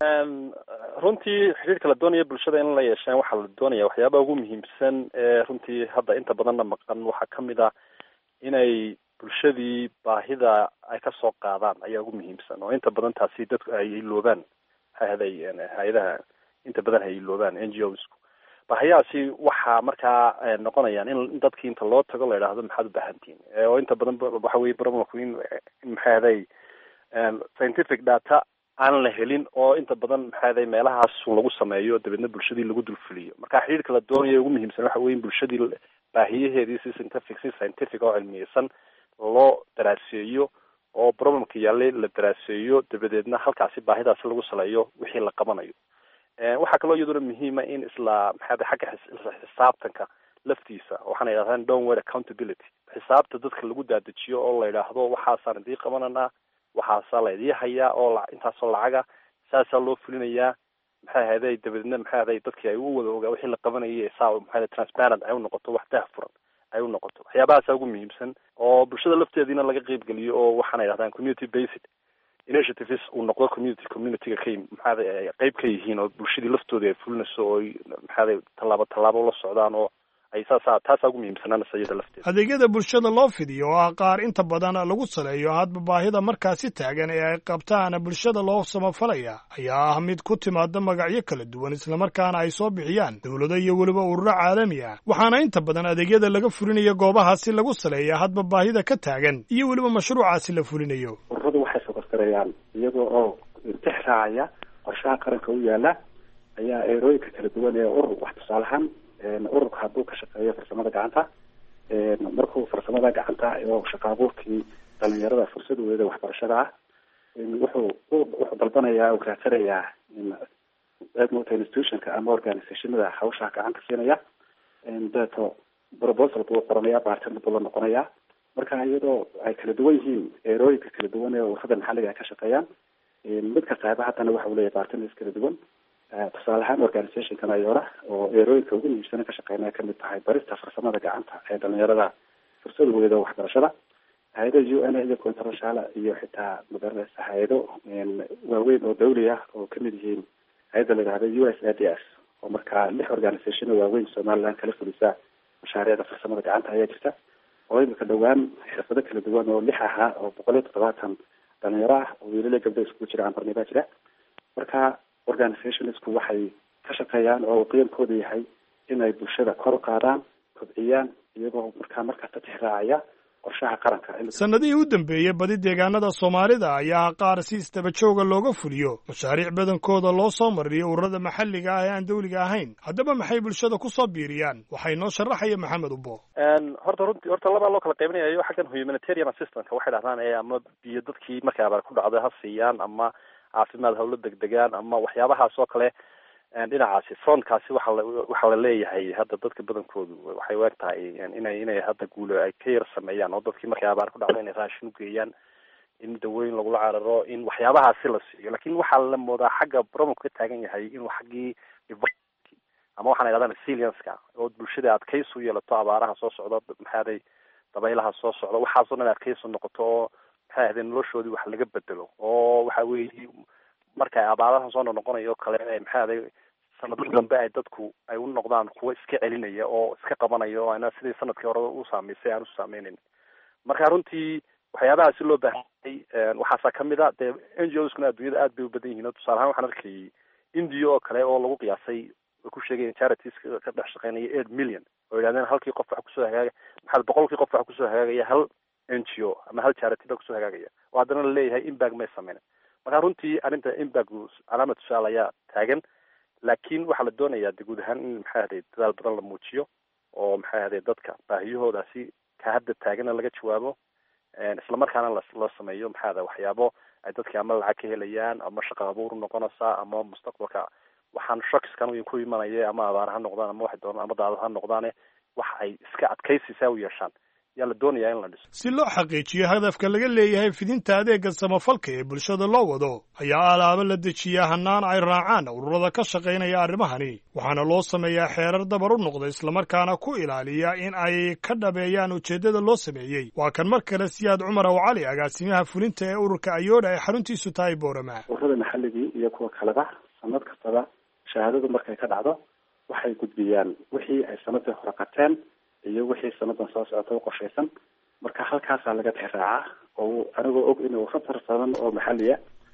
runtii xiriirka la doonaya bulshada in la yeeshaan waxaa la doonaya waxyaabaha ugu muhiimsan ee runtii hadda inta badanna maqan waxaa kamid ah inay bulshadii baahida ay kasoo qaadaan ayaa ugu muhiimsan oo inta badan taasi dadku ay iloobaan hay-aday hay-adaha inta badan ay iloobaan N G Os ku baahiyahaasi waxaa markaa noqonayaan in dadkii inta loo tago la yidhaahdo maxaad u baahantihin oo inta badan waxa weye problemku in maxay ahaday scientific data aan la helin oo inta badan maxaaday meelahaas lagu sameeyo dabeedna bulshadii lagu dulfuliyo. marka xiriirka la doonayo ugu muhiimsan waxa weeye in bulshadii baahiyaheedii si scientific si scientific oo cilmiyeysan loo daraaseeyo oo problemka yaallay la daraaseeyo dabadeedna halkaasi baahidaasi lagu saleeyo wixii la qabanayo. waxaa kaloo iyaduna muhiima in isla maxaaday xagga xisaabtanka laftiisa waxaana yidhahdaan downward accountability xisaabta dadka lagu daadajiyo oo la yidhaahdo waxaasaan idii qabananaa waxaasaa la idii hayaa oo intaasoo lacaga saasaa loo fulinayaa maxay ahayday dabadeedna maxay ahday dadkii ay u wada ogaa wixii la qabanayay saa maxay transparent ay u noqoto wax daahfuran ay u noqoto. waxyaabahaasa ugu muhiimsan oo bulshada lafteediina laga qayb geliyo oo waxaana yidhahdaan community based initiatives uu noqdo community communityga ka maxaaday qayb ka yihiin oo bulshadii laftooda ay fulinayso oo maxaaday tallaabo tallaabo la socdaan oo ay saasa taasa ugu muhiimsanaan sayida lafteeda. adeegyada bulshada loo fidiyo oo ah qaar inta badan lagu saleeyo hadba baahida markaasi taagan ee ay qabtaan bulshada loo samafalaya ayaa ah mid ku timaada magacyo kala duwan islamarkaana ay soo bixiyaan dowlado iyo weliba ururo caalami ah. waxaana inta badan adeegyada laga fulinayo goobahaasi lagu saleeya hadba baahida ka taagan iyo weliba mashruucaasi la fulinayo. ururadu waxay soo korkarayaan iyagoo oo intix raacaya qorshaha qaranka u yaala ayaa eerooyinka kala duwan ee urur wax tusaalahaan ururka hadduu ka shaqeeyo farsamada gacanta markuu farsamada gacanta oo shaqa abuurkii dhalinyarada fursadooda waxbarashada ah wuxuu wuxuu dalbanayaa uu raadsanayaa mota institutionka ama organizationada hawsha gacanta siinaya dato proposal buu qoranayaa partner buu la noqonayaa. marka iyadoo ay kala duwan yihiin eerooyinka kala duwan ee ururada maxalliga ay ka shaqeeyaan mid kasta ayba haddana waxa uu leeyahay partners kala duwan. tusaale ahaan organizationkan ayoola oo eerooyinka ugu muhiimsana ka shaqeynaya kamid tahay barista farsamada gacanta ee dhalinyarada fursadooda waxbarashada. hay-ada U N iyo international iyo xitaa magaranaysa hay-ado waaweyn oo dawli ah oo kamid yihiin hay-ada la yidhahda U S A D S oo markaa lix organisation waaweyn Somaliland kala fulisa mashaariicda farsamada gacanta ayaa jirta oo imika dhowaan xirfado kala duwan oo lix ahaa oo boqol iyo toddobaatan dhalinyaro ah oo wiilal iyo gabdho iskugu jira ambarnibaa jira. marka organizationsku waxay ka shaqeeyaan oo qiyamkooda yahay inay bulshada kor u qaadaan kobciyaan iyagoo markaa markasta tixraacaya qorshaha qaranka. sanadihii u dambeeyey badi deegaanada Soomaalida ayaa qaar si isdaba jooga looga fuliyo mashaariic badankooda loo soo mariyo ururada maxalliga ah ee aan dawliga ahayn. haddaba maxay bulshada ku soo biiriyaan waxay noo sharaxaya Maxamed Ubbo. horta runtii horta laba loo kala qaybinayo xaggan humanitarian assistance waxay dhahdaan ee ama biyo dadkii markay abaar ku dhacday ha siiyaan ama caafimaad hawlo degdegaan ama waxyaabahaas oo kale dhinacaasi frontkaasi waxa la waxa la leeyahay hadda dadka badankoodu waxay u egtahay inay inay hadda guulo ay ka yar sameeyaan oo dadkii markay abaar ku dhacday inay raashin u geeyaan in dawooyin lagula cararo in waxyaabahaasi la siiyo. laakiin waxaa la moodaa xagga problemku ka taagan yahay in xaggii ama waxaan idhahdaan resilience-ka oo bulshada adkaysi u yeelato abaaraha soo socda maxaaday dabaylaha soo socda waxaasoo dhan adkaysi noqoto oo maxay ahayd noloshoodii wax laga bedelo oo waxa weeye markay abaaraha soo noqonayo kale maxay ahayd sanadka dambe ay dadku ay u noqdaan kuwa iska celinaya oo iska qabanaya oo ana sidii sanadkii hore u saamaysay aan u saameynin. marka runtii waxyaabaha si loo baahay waxaasaa kamid a dee N G Oskuna adduunyada aad bay u badan yihiin. tusaale ahaan waxaan arkayay India oo kale oo lagu qiyaasay ku sheegay charities ka dhex shaqeynaya eight million oo yidhahdeen halkii qof wax kusoo hagaagaya maxaa boqolkii qof wax kusoo hagaagaya hal N G O ama hal charity ba kusoo hagaagaya oo haddana la leeyahay impact may sameynin. marka runtii arrinta impact calaamad tusaale ayaa taagan, laakiin waxaa la doonayaa de guud ahaan in maxaa ahday dadaal badan la muujiyo oo maxaa ahday dadka baahiyahoodaasi ka hadda taagana laga jawaabo, islamarkaana loo sameeyo maxaa ahday waxyaabo ay dadki ama lacag ka helayaan ama shaqa abuur noqonaysaa ama mustaqbalka waxaan shakiskan ku imanaya ama abaar ha noqdaan ama waxay doonaan ama daadad ha noqdaane wax ay iska adkaysisaa u yeeshaan yaa la doonayaa in la dhiso. si loo xaqiijiyo hadafka laga leeyahay fidinta adeega samafalka ee bulshada loo wado ayaa alaabo la dejiyaa hanaan ay raacaan ururada ka shaqaynaya arrimahani, waxaana loo sameeyaa xeerar dabar u noqda islamarkaana ku ilaaliya in ay ka dhabeeyaan ujeeddada loo sameeyey. waa kan mar kale Siyaad Cumar oo Cali, agaasimaha fulinta ee ururka Ayooda ee xaruntiisu tahay Boorama. ururada maxalligii iyo kuwa kaleba sanad kastaba shahaadadu markay ka dhacdo waxay gudbiyaan wixii ay sanadii hore qateen iyo wixii sanadan soo socota u qorshaysan. marka halkaasaa laga tixraacaa oo anigoo og inuu khatar badan oo maxalliya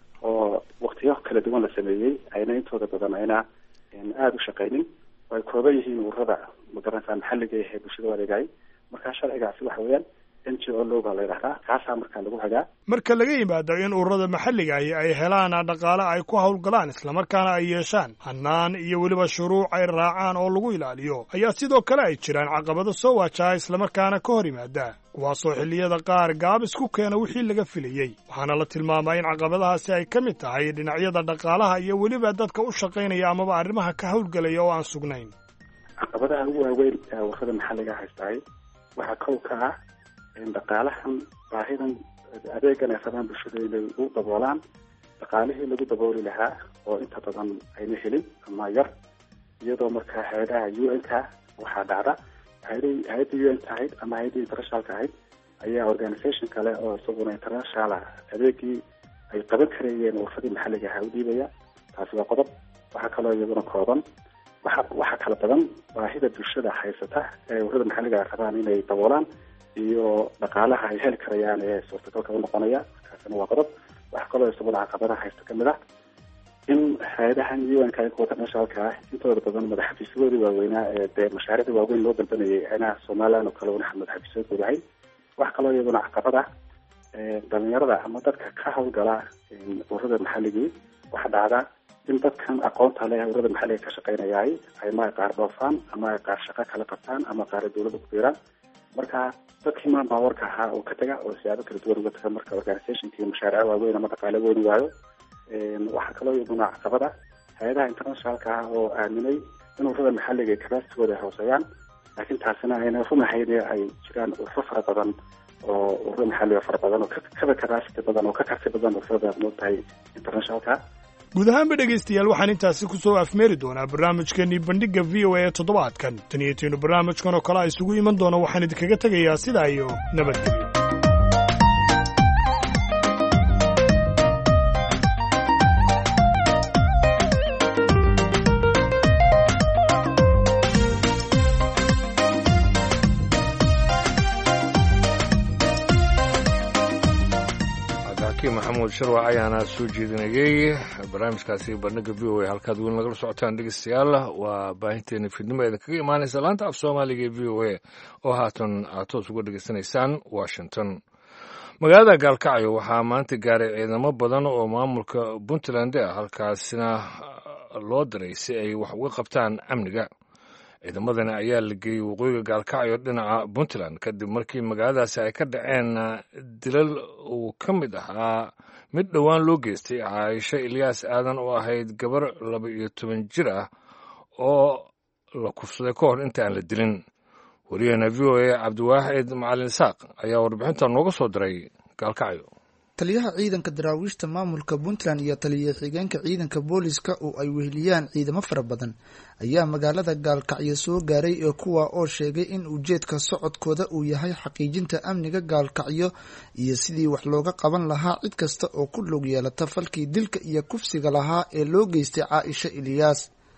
oo waqtiyo kala duwan la sameeyey ayna intooda badan ayna aada u shaqaynin oo ay kooban yihiin ururada magaranaysaa maxalliga ee bulshada adeegay. marka sharcigaasi waxa weeyaan N G O looga la yidhahdaa, kaasaa markaa lagu hagaa. marka laga yimaado in ururada maxalliga ahi ay helaan dhaqaale ay ku hawlgalaan islamarkaana ay yeeshaan hannaan iyo weliba shuruuc ay raacaan oo lagu ilaaliyo, ayaa sidoo kale ay jiraan caqabado soo waajaha islamarkaana ka hor yimaada, kuwaasoo xilliyada qaar gaabis ku keena wixii laga filayey. waxaana la tilmaamaa in caqabadahaasi ay ka mid tahay dhinacyada dhaqaalaha iyo weliba dadka u shaqaynaya amaba arrimaha ka hawlgelaya oo aan sugnayn. caqabadaha ugu waaweyn ee ururada maxalliga haystahay waxaa kow ka ah in dhaqaalahan baahidan adeegan ay rabaan bulshada inay u daboolaan dhaqaalihii lagu dabooli lahaa oo inta badan ayna helin ama yar, iyadoo markaa hay-adaha U N ka waxaa dhacda hay-adda U N ka ahayd ama hay-adda internationalka ahayd ayaa organisation kale oo isaguna international ah adeegii ay qaban karayeen ururada maxalliga aha u dhiibaya. taasi waa qodob. waxaa kaloo iyaduna kooban waxa waxaa kala badan baahida bulshada haysata ee ururada maxalliga ay rabaan inay daboolaan iyo dhaqaalaha ay heli karayaan ee suurtagalka u noqonaya. kaasina waa qodob. waxaa kaloo isaguna caqabadaha haysta kamid ah in hay-adahan U N ka kuwa internationalka ah intooda badan madaxafiisyadooda waaweynaa ee dee mashaariicda waaweyn loo dalbanayay ayna Somaliland oo kale una madaxafiisyadooda lahayn. waxaa kaloo iyaduna caqabada dhalinyarada ama dadka ka hawlgala ururada maxalligii waxaa dhacda in dadkan aqoonta leh ururada maxalliga ka shaqaynayay ay ma qaar dhoofaan ama ay qaar shaqo kala qabtaan ama qaar dawladda ku biiraan. marka dadkii maan baawarka ahaa oo ka taga oo siyaabo kala duwan uga taga marka organizationka iyo mashaariic waaweyn ama dhaqaale weyn waayo. waxaa kaloo iyaduna caqabada hay-adaha internationalka ah oo aaminay in ururada maxalliga ay capacitygooda ay hooseeyaan, laakiin taasina ayna runahayn ay jiraan ururo fara badan oo ururo maxalliga fara badan oo kaba capacity badan oo ka karti badan ururada moogtahay internationalka. guud ahaanba dhegaystayaal waxaan intaasi ku soo afmeeri doonaa barnaamijkeenii bandhigga V O A ee toddobaadkan. tan iyo tiinu barnaamijkan oo kale a isugu iman doono waxaan idinkaga tegayaa sidaa iyo nabadgelyo. maxamuud sharwac ayaana soo jeedinayay barnaamijkaasi bandhigga V O A. halkaad weyn nagala socotaan dhegeystayaal waa baahinteena fiidnimo idinkaga imaanaysa laanta af soomaaliga ee V O A oo haatan aad toos uga dhegeysanaysaan Washington. magaalada Gaalkacyo waxaa maanta gaaray ciidamo badan oo maamulka Puntland ah, halkaasina loo diray si ay wax uga qabtaan amniga. ciidamadani ayaa la geeyey waqooyiga Gaalkacyo dhinaca Puntland kadib markii magaaladaasi ay ka dhaceen dilal uu ka mid ahaa mid dhowaan loo geystay Caaisha Ilyaas Aadan oo ahayd gabar laba iyo toban jir ah oo la kufsaday ka hor inta aan la dilin. wariyahena V O A Cabdiwaaxid Macalin Isaaq ayaa warbixinta nooga soo diray Gaalkacyo. taliyaha ciidanka daraawiishta maamulka Puntland iyo taliye xigeenka ciidanka booliska oo ay weheliyaan ciidamo fara badan ayaa magaalada Gaalkacyo soo gaaray ee kuwa oo sheegay in ujeedka socodkooda uu yahay xaqiijinta amniga Gaalkacyo iyo sidii wax looga qaban lahaa cid kasta oo ku lug yeelata falkii dilka iyo kufsiga lahaa ee loo geystay Caaisha Ilyaas.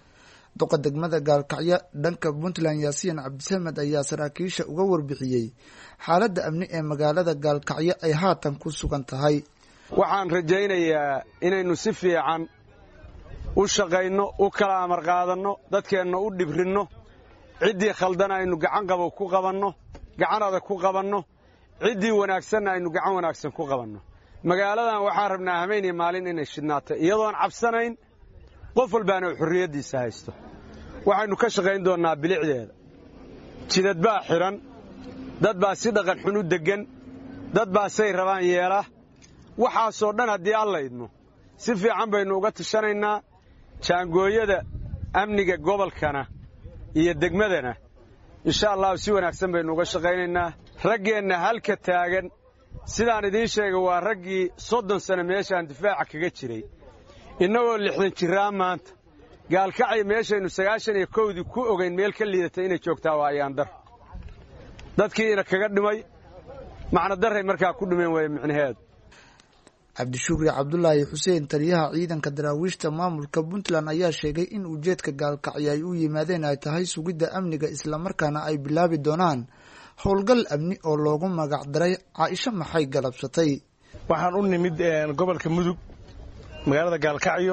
duqa degmada gaalkacyo dhanka puntland yaasiin cabdisamed ayaa saraakiisha uga warbixiyey xaaladda amni ee magaalada gaalkacyo ay haatan ku sugan tahay. waxaan rajaynayaa inaynu si fiican u shaqayno, u kala amar qaadanno, dadkeenna u dhibrinno, ciddii khaldan aynu gacan qabo ku qabanno, gacan adag ku qabanno, ciddii wanaagsanna aynu gacan wanaagsan ku qabanno. magaaladan waxaan rabnaa habeen iyo maalin inay shidnaato iyadoon cabsanayn, qof walbaana xurriyaddiisa haysto. waxaynu ka shaqayn doonnaa bilicdeeda. jidad baa xidhan, dad baa si dhaqan xun u deggan, dad baa say rabaan yeela. waxaasoo dhan haddii alla idmo si fiican baynu uga tashanaynaa. jaangooyada amniga gobolkana iyo degmadana insha allahu si wanaagsan baynu uga shaqaynaynaa. raggeenna halka taagan sidaan idiin sheegay waa raggii soddon sano meeshaan difaaca kaga jiray, innagoo lixdan jirraa maanta. gaalkacyo meeshaynu sagaashan iyo kowdii ku ogayn meel ka liidatay inay joogtaa waa ayaandar. dadkiina kaga dhimay macno darray markaa ku dhimeen weeye micnaheedu. cabdishuukri cabdulaahi xuseen taliyaha ciidanka daraawiishta maamulka puntland ayaa sheegay in ujeedka gaalkacyo ay u yimaadeen ay tahay sugidda amniga islamarkaana ay bilaabi doonaan howlgal amni oo loogu magac daray caaisho maxay galabsatay. waxaan u nimid gobolka mudug magaalada gaalkacyo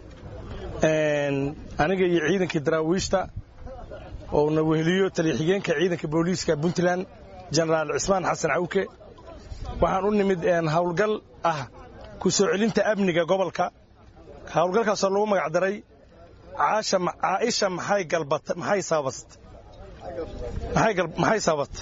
aniga iyo ciidankii daraawiishta oo na weheliyo taliya-xigeenka ciidanka booliiska puntland jenaraal cismaan xasan cawke. waxaan u nimid howlgal ah ku soo celinta amniga gobolka. howlgalkaasoo lagu magac daray caaisha maxay galbata maxay sababatay maxay sababatay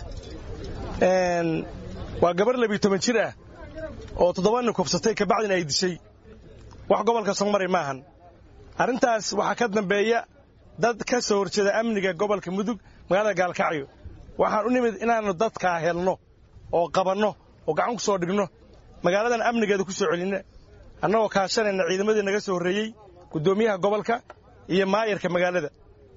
waa gabar labiyo toban jir ah oo toddoba nin kufsatay kabacdina ay dishay. wax gobolka soo maray maahan. arrintaas waxaa ka dambeeya dad ka soo horjeeda amniga gobolka mudug magaalada gaalkacyo. waxaan u nimid inaannu dadkaa helno oo qabanno oo gacan ku soo dhigno, magaaladan amnigeeda ku soo celinna, annagoo kaashanayna ciidamadii naga soo horreeyey, guddoomiyaha gobolka iyo maayarka magaalada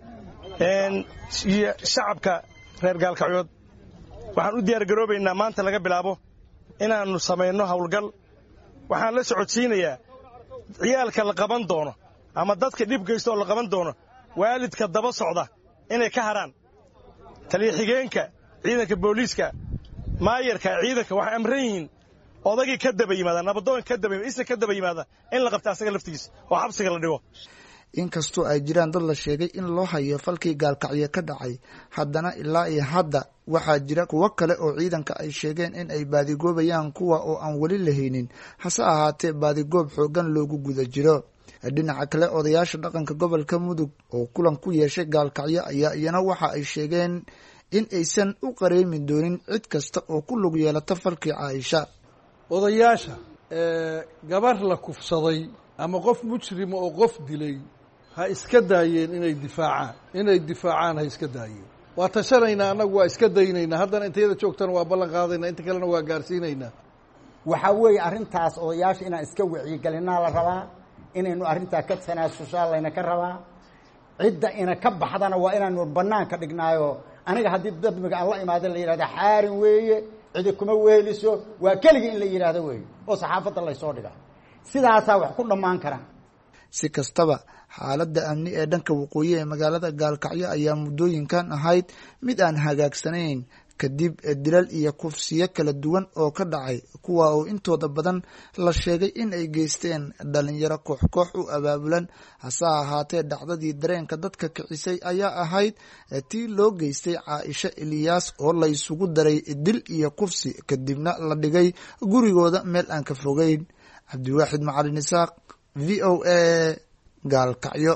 iyo shacabka reer gaalkacyood. waxaan u diyaargaroobaynaa maanta laga bilaabo inaannu samayno howlgal. waxaan la socodsiinayaa ciyaalka la qaban doono ama dadka dhib geysta oo la qaban doono waalidka daba socda inay ka haraan. taliya-xigeenka ciidanka booliiska, maayarka ciidanka waxay amran yihiin odagii ka daba yimaada, nabadoon ka daba isa ka daba yimaada in la qabta asaga laftigiisa oo xabsiga la dhigo. inkastoo ay jiraan dad la sheegay in loo hayo falkii gaalkacyo ka dhacay, haddana ilaa iyo hadda waxaa jira kuwo kale oo ciidanka ay sheegeen in ay baadigoobayaan kuwa oo aan weli lahaynin, hase ahaatee baadigoob xooggan loogu guda jiro. dhinaca kale odayaasha dhaqanka gobolka mudug oo kulan ku yeeshay gaalkacyo ayaa iyana waxa ay sheegeen in aysan u qareemi doonin cid kasta oo ku lug yeelata falkii caaisha. odayaasha gabar la kufsaday ama qof mujrima oo qof dilay ha iska daayeen inay difaacaan inay difaacaan ha iska daayeen. waa tashanaynaa, annagu waa iska daynaynaa. haddana intayada joogtana waa ballan qaadaynaa, inta kalena waa gaarsiinaynaa. waxaa weeye arrintaas odayaasha inaan iska wacyigelinaa la rabaa, inaynu arrintaa ka tanaasushaa layna ka rabaa. cidda ina ka baxdana waa inaanu bannaanka dhignaayo. aniga haddii dadmiga aan la imaada la yidhahda xaarin weeye, cidi kuma weeliso, waa keligii in la yidhaahdo weeye oo saxaafadda laysoo dhiga. sidaasaa wax ku dhammaan karaan. si kastaba xaaladda amni ee dhanka waqooyi ee magaalada gaalkacyo ayaa muddooyinkan ahayd mid aan hagaagsanayn kadib dilal iyo kufsiyo kala duwan oo ka dhacay, kuwa oo intooda badan la sheegay in ay geysteen dhalinyaro koox koox u abaabulan. hase ahaatee dhacdadii dareenka dadka kicisay ayaa ahayd tii loo geystay caaisha eliyaas oo laysugu daray dil iyo kufsi kadibna la dhigay gurigooda meel aan ka fogeyn. cabdiwaaxid macalin isaaq, v o a, gaalkacyo.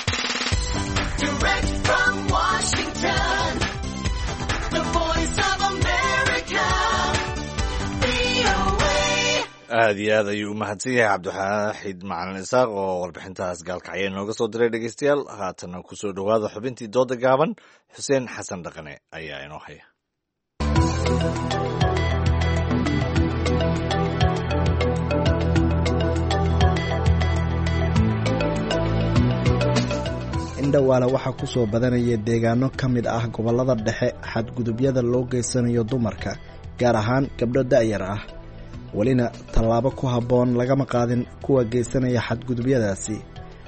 aad iyo aad ayuu u mahadsan yahay cabdixaaxid macalin isaaq oo warbixintaas gaalkacyo inooga soo diray. dhegeystayaal haatana ku soo dhowaada xubintii dooda gaaban. xuseen xasan dhaqane ayaa inoo haya. indhawaale waxaa ku soo badanaya deegaano ka mid ah gobollada dhexe xadgudubyada loo geysanayo dumarka, gaar ahaan gabdho da'yar ah. welina tallaabo ku habboon lagama qaadin kuwa geysanaya xadgudubyadaasi.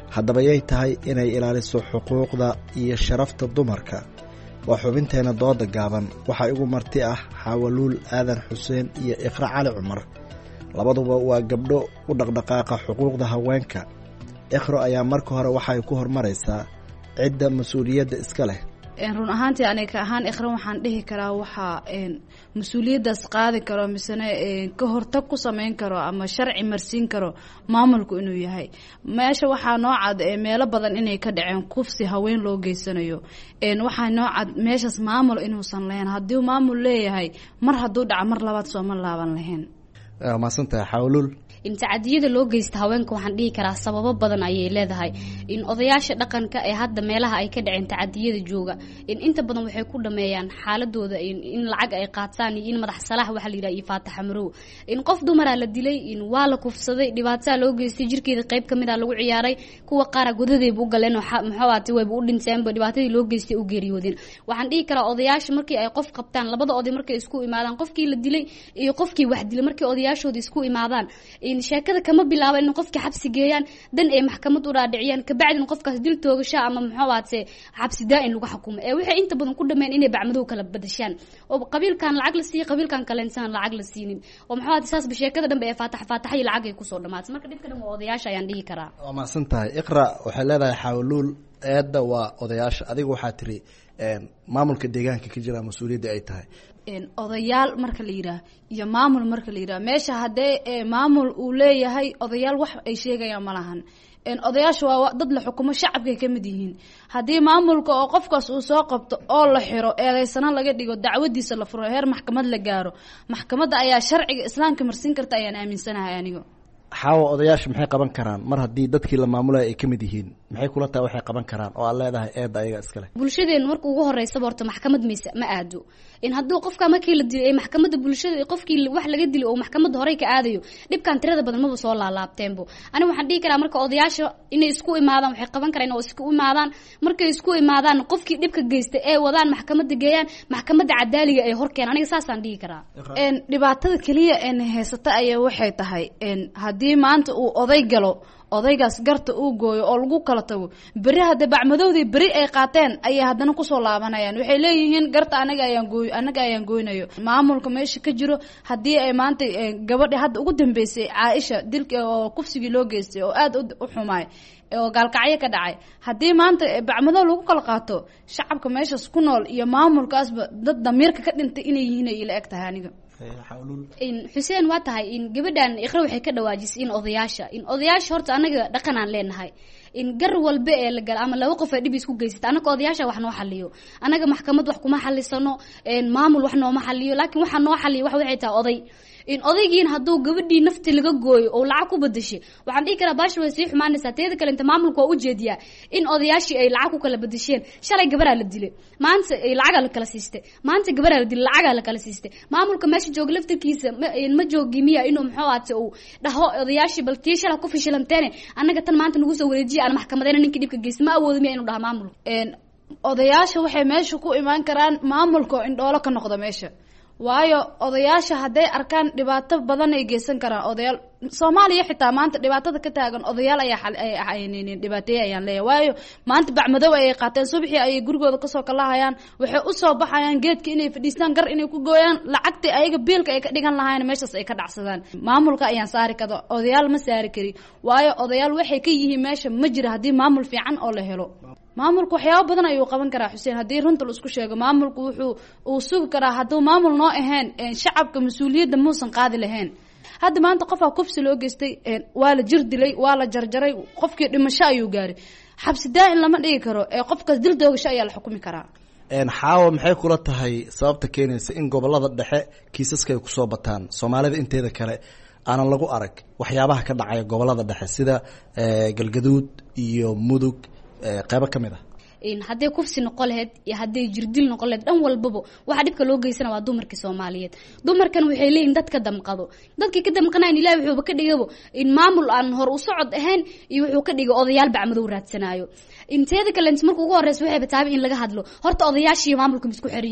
haddaba yay tahay inay ilaaliso xuquuqda iyo sharafta dumarka? waa xubinteena dooda gaaban. waxaa igu marti ah xaawaluul aadan xuseen iyo iqra cali cumar, labaduba waa gabdho u dhaqdhaqaaqa xuquuqda haweenka. iqro ayaa marka hore waxay ku hormaraysaa cidda mas-uuliyadda iska leh. run ahaantii aniga ahaan iqra waxaan dhihi karaa waxaa mas-uuliyaddaas qaadi karo misena ka hortag ku samayn karo ama sharci marsiin karo maamulku inuu yahay. meesha waxaa noo cad meelo badan inay ka dhaceen kufsi haween loo geysanayo. waxaa noo cad meeshaas maamul inuusan lahayn. haddii maamul leeyahay mar hadduu dhaca mar labaad sooma laaban lahayn. maasantahay xawluul. in tacadiyada loo geysta haweenka waxaan dhihi karaa sababo badan ayay leedahay. in odayaasha dhaqanka ee hadda meelaha ay ka dhaceen tacadiyada jooga in inta badan waxay ku dhameeyaan xaaladooda in lacag ay qaataan iyo in madax salaax waxa la yidhaha iyo faataxa marow. in qof dumaraa la dilay, in waa la kufsaday, dhibaataa loo geystay, jirkeeda qayb ka mid a lagu ciyaaray, kuwa qaara godadeeba u galeen muxuuaati wayba u dhinteenba dhibaatadii loo geystay u geeriyoodeen. waxaan dhihi karaa odayaasha markii ay qof qabtaan, labada oday markay isku imaadaan, qofkii la dilay iyo qofkii wax dilay markii odayaashooda isku imaadaan, sheekada kama bilaaba in qofkii xabsi geeyaan dan ay maxkamad u dhaadhiciyaan kabacdina qofkaas dil toogasho ama muxuuaate xabsi daa-in lagu xukumo. ee waxay inta badan ku dhameen inay bacmadow kala badashaan oo qabiilkan lacag la siiyo qabiilkan kaleensan lacag la siinin oo muxuuaate saasba sheekada dhanbe ee faatax faatax iyo lacag ay kusoo dhamaatay. marka dhibka dhan waa odayaasha ayaan dhihi karaa. waa mahadsan tahay. iqra waxay leedahay xawluul eedda waa odayaasha, adiga waxaa tiri maamulka deegaanka ka jira mas-uuliyadda ay tahay. odayaal marka la yidhaah iyo maamul marka la yidhaah meesha haddee maamul uu leeyahay odayaal wax ay sheegayaan ma lahan. odayaasha waa dad la xukumo, shacabkay ka mid yihiin. haddii maamulka oo qofkaas uu soo qabto oo la xiro eedaysana laga dhigo dacwadiisa la furo heer maxkamad la gaaro, maxkamadda ayaa sharciga islaamka marsiin karta ayaan aaminsanahay aniga. xaawa odayaasha maxay qaban karaan mar haddii dadkii la maamulaya ay ka mid yihiin? maxay kula tahay waxay qaban karaan oo aad leedahay eedda ayaga iskale? bulshadeenu marka ugu horeysaba horta maxkamad mayse ma aado. in hadduu qofka markii la dilay ee maxkamadda bulshada qofkii wax laga dilay oo maxkamadda horey ka aadayo dhibkan tirada badan maba soo laalaabteenbo. aniga waxaan dhihi karaa marka odayaasha inay isku imaadaan waxay qaban karaan oo isku imaadaan markay isku imaadaan qofkii dhibka geystay ee wadaan maxkamadda geeyaan maxkamadda cadaaliga ay horkeen. aniga saasaan dhihi karaa. dhibaatada keliya een haysata ayaa waxay tahay haddii maanta uu oday galo odaygaas garta uu gooyo oo lagu kala tago, beri hadda bacmadowdii beri ay qaateen ayay haddana kusoo laabanayaan. waxay leeyihiin garta anaga ayaan gooy anaga ayaan gooynayo. maamulka meesha ka jiro haddii ay maanta gabadhi hadda ugu dambeysay Caaisha dilka oo kufsigii loo geystay oo aad u xumaay oo gaalkacyo ka dhacay, haddii maanta bacmadow lagu kala qaato shacabka meeshaas ku nool iyo maamulkaasba dad damiirka ka dhintay inay yihiin ay ila eg tahay aniga. in xuseen waa tahay in gabadhan iqra waxay ka dhawaajisay in odayaasha in odayaasha horta anaga dhaqan aan leenahay in gar walba ee la gal ama laba qof ay dhib isku geysata anaga odayaasha wax noo xaliyo. anaga maxkamad wax kuma xalisano, maamul wax nooma xaliyo, laakiin waxa noo xaliyo wax waxay tahay oday. in odaygiin hadduu gabadhii nafti laga gooyo oo lacag ku badashay waxaan dhihi karaa baashi way sii xumaanaysaa. teeda kale inta maamulka waa u jeediyaa in odayaashii ay lacag ku kala badasheen. shalay gabaraa la dilay, maanta lacagaa la kala siistay, maanta gabaraa la dilay lacagaa la kala siistay. maamulka meesha jooga laftarkiisa ma joogi miya inuu muxuu ahaate uu dhaho odayaashii bal tii shalay ku fishilanteene annaga tan maanta nagu soo wareejiya aan maxkamadeyna ninkii dhibka geystay ma awoodo miya inuu dhaha maamulka. odayaasha waxay meesha ku imaan karaan maamulka oo indhoolo ka noqda meesha. waayo odayaasha hadday arkaan dhibaato badan ay geysan karaan odayaal Soomaaliya xitaa maanta dhibaatada ka taagan odayaal ayaa ay dhibaateeyay ayaan leeyahay. waayo maanta bacmadow ay qaateen subaxii ay gurigooda kasoo kalahayaan waxay u soo baxayaan geedka inay fadhiistaan gar inay ku gooyaan lacagtii ayaga biilka ay ka dhigan lahaayeen meeshaas ay ka dhacsadaan. maamulka ayaan saari kada odayaal ma saari kari, waayo odayaal waxay ka yihiin meesha ma jira haddii maamul fiican oo la helo. maamulku waxyaabo badan ayuu qaban karaa xuseen haddii runta la isku sheego. maamulku wuxuu uu sugi karaa hadduu maamul noo ahayn shacabka mas-uuliyadda muusan qaadi lahayn. hadda maanta qofaa kufsi loo geystay waa la jir dilay waa la jarjaray qofkii dhimasho ayuu gaaray, xabsi daa-in lama dhigi karo ee qofkaas dil doogasho ayaa la xukumi karaa. xaawa maxay kula tahay sababta keenaysa in gobolada dhexe kiisaska ay kusoo bataan soomaalida inteeda kale aanan lagu arag waxyaabaha ka dhacaya gobolada dhexe sida galgaduud iyo mudug qaybo ka mid ah? hadday kufsi noqon lahayd iyo hadday jirdil noqon lahayd dhan walbaba waxaa dhibka loo geysana waa dumarkii Soomaaliyeed. dumarkan waxay leeyihiin dadka damqado, dadkii ka damqanayn ilaahay wuxuuba ka dhigabo in maamul aan hor u socod ahayn iyo wuxuu ka dhigay odayaal bacmadow raadsanayo. inteeda kale markuu ugu horeyso waxay bataabay in laga hadlo horta odayaashii maamulka isku xiran yihiin.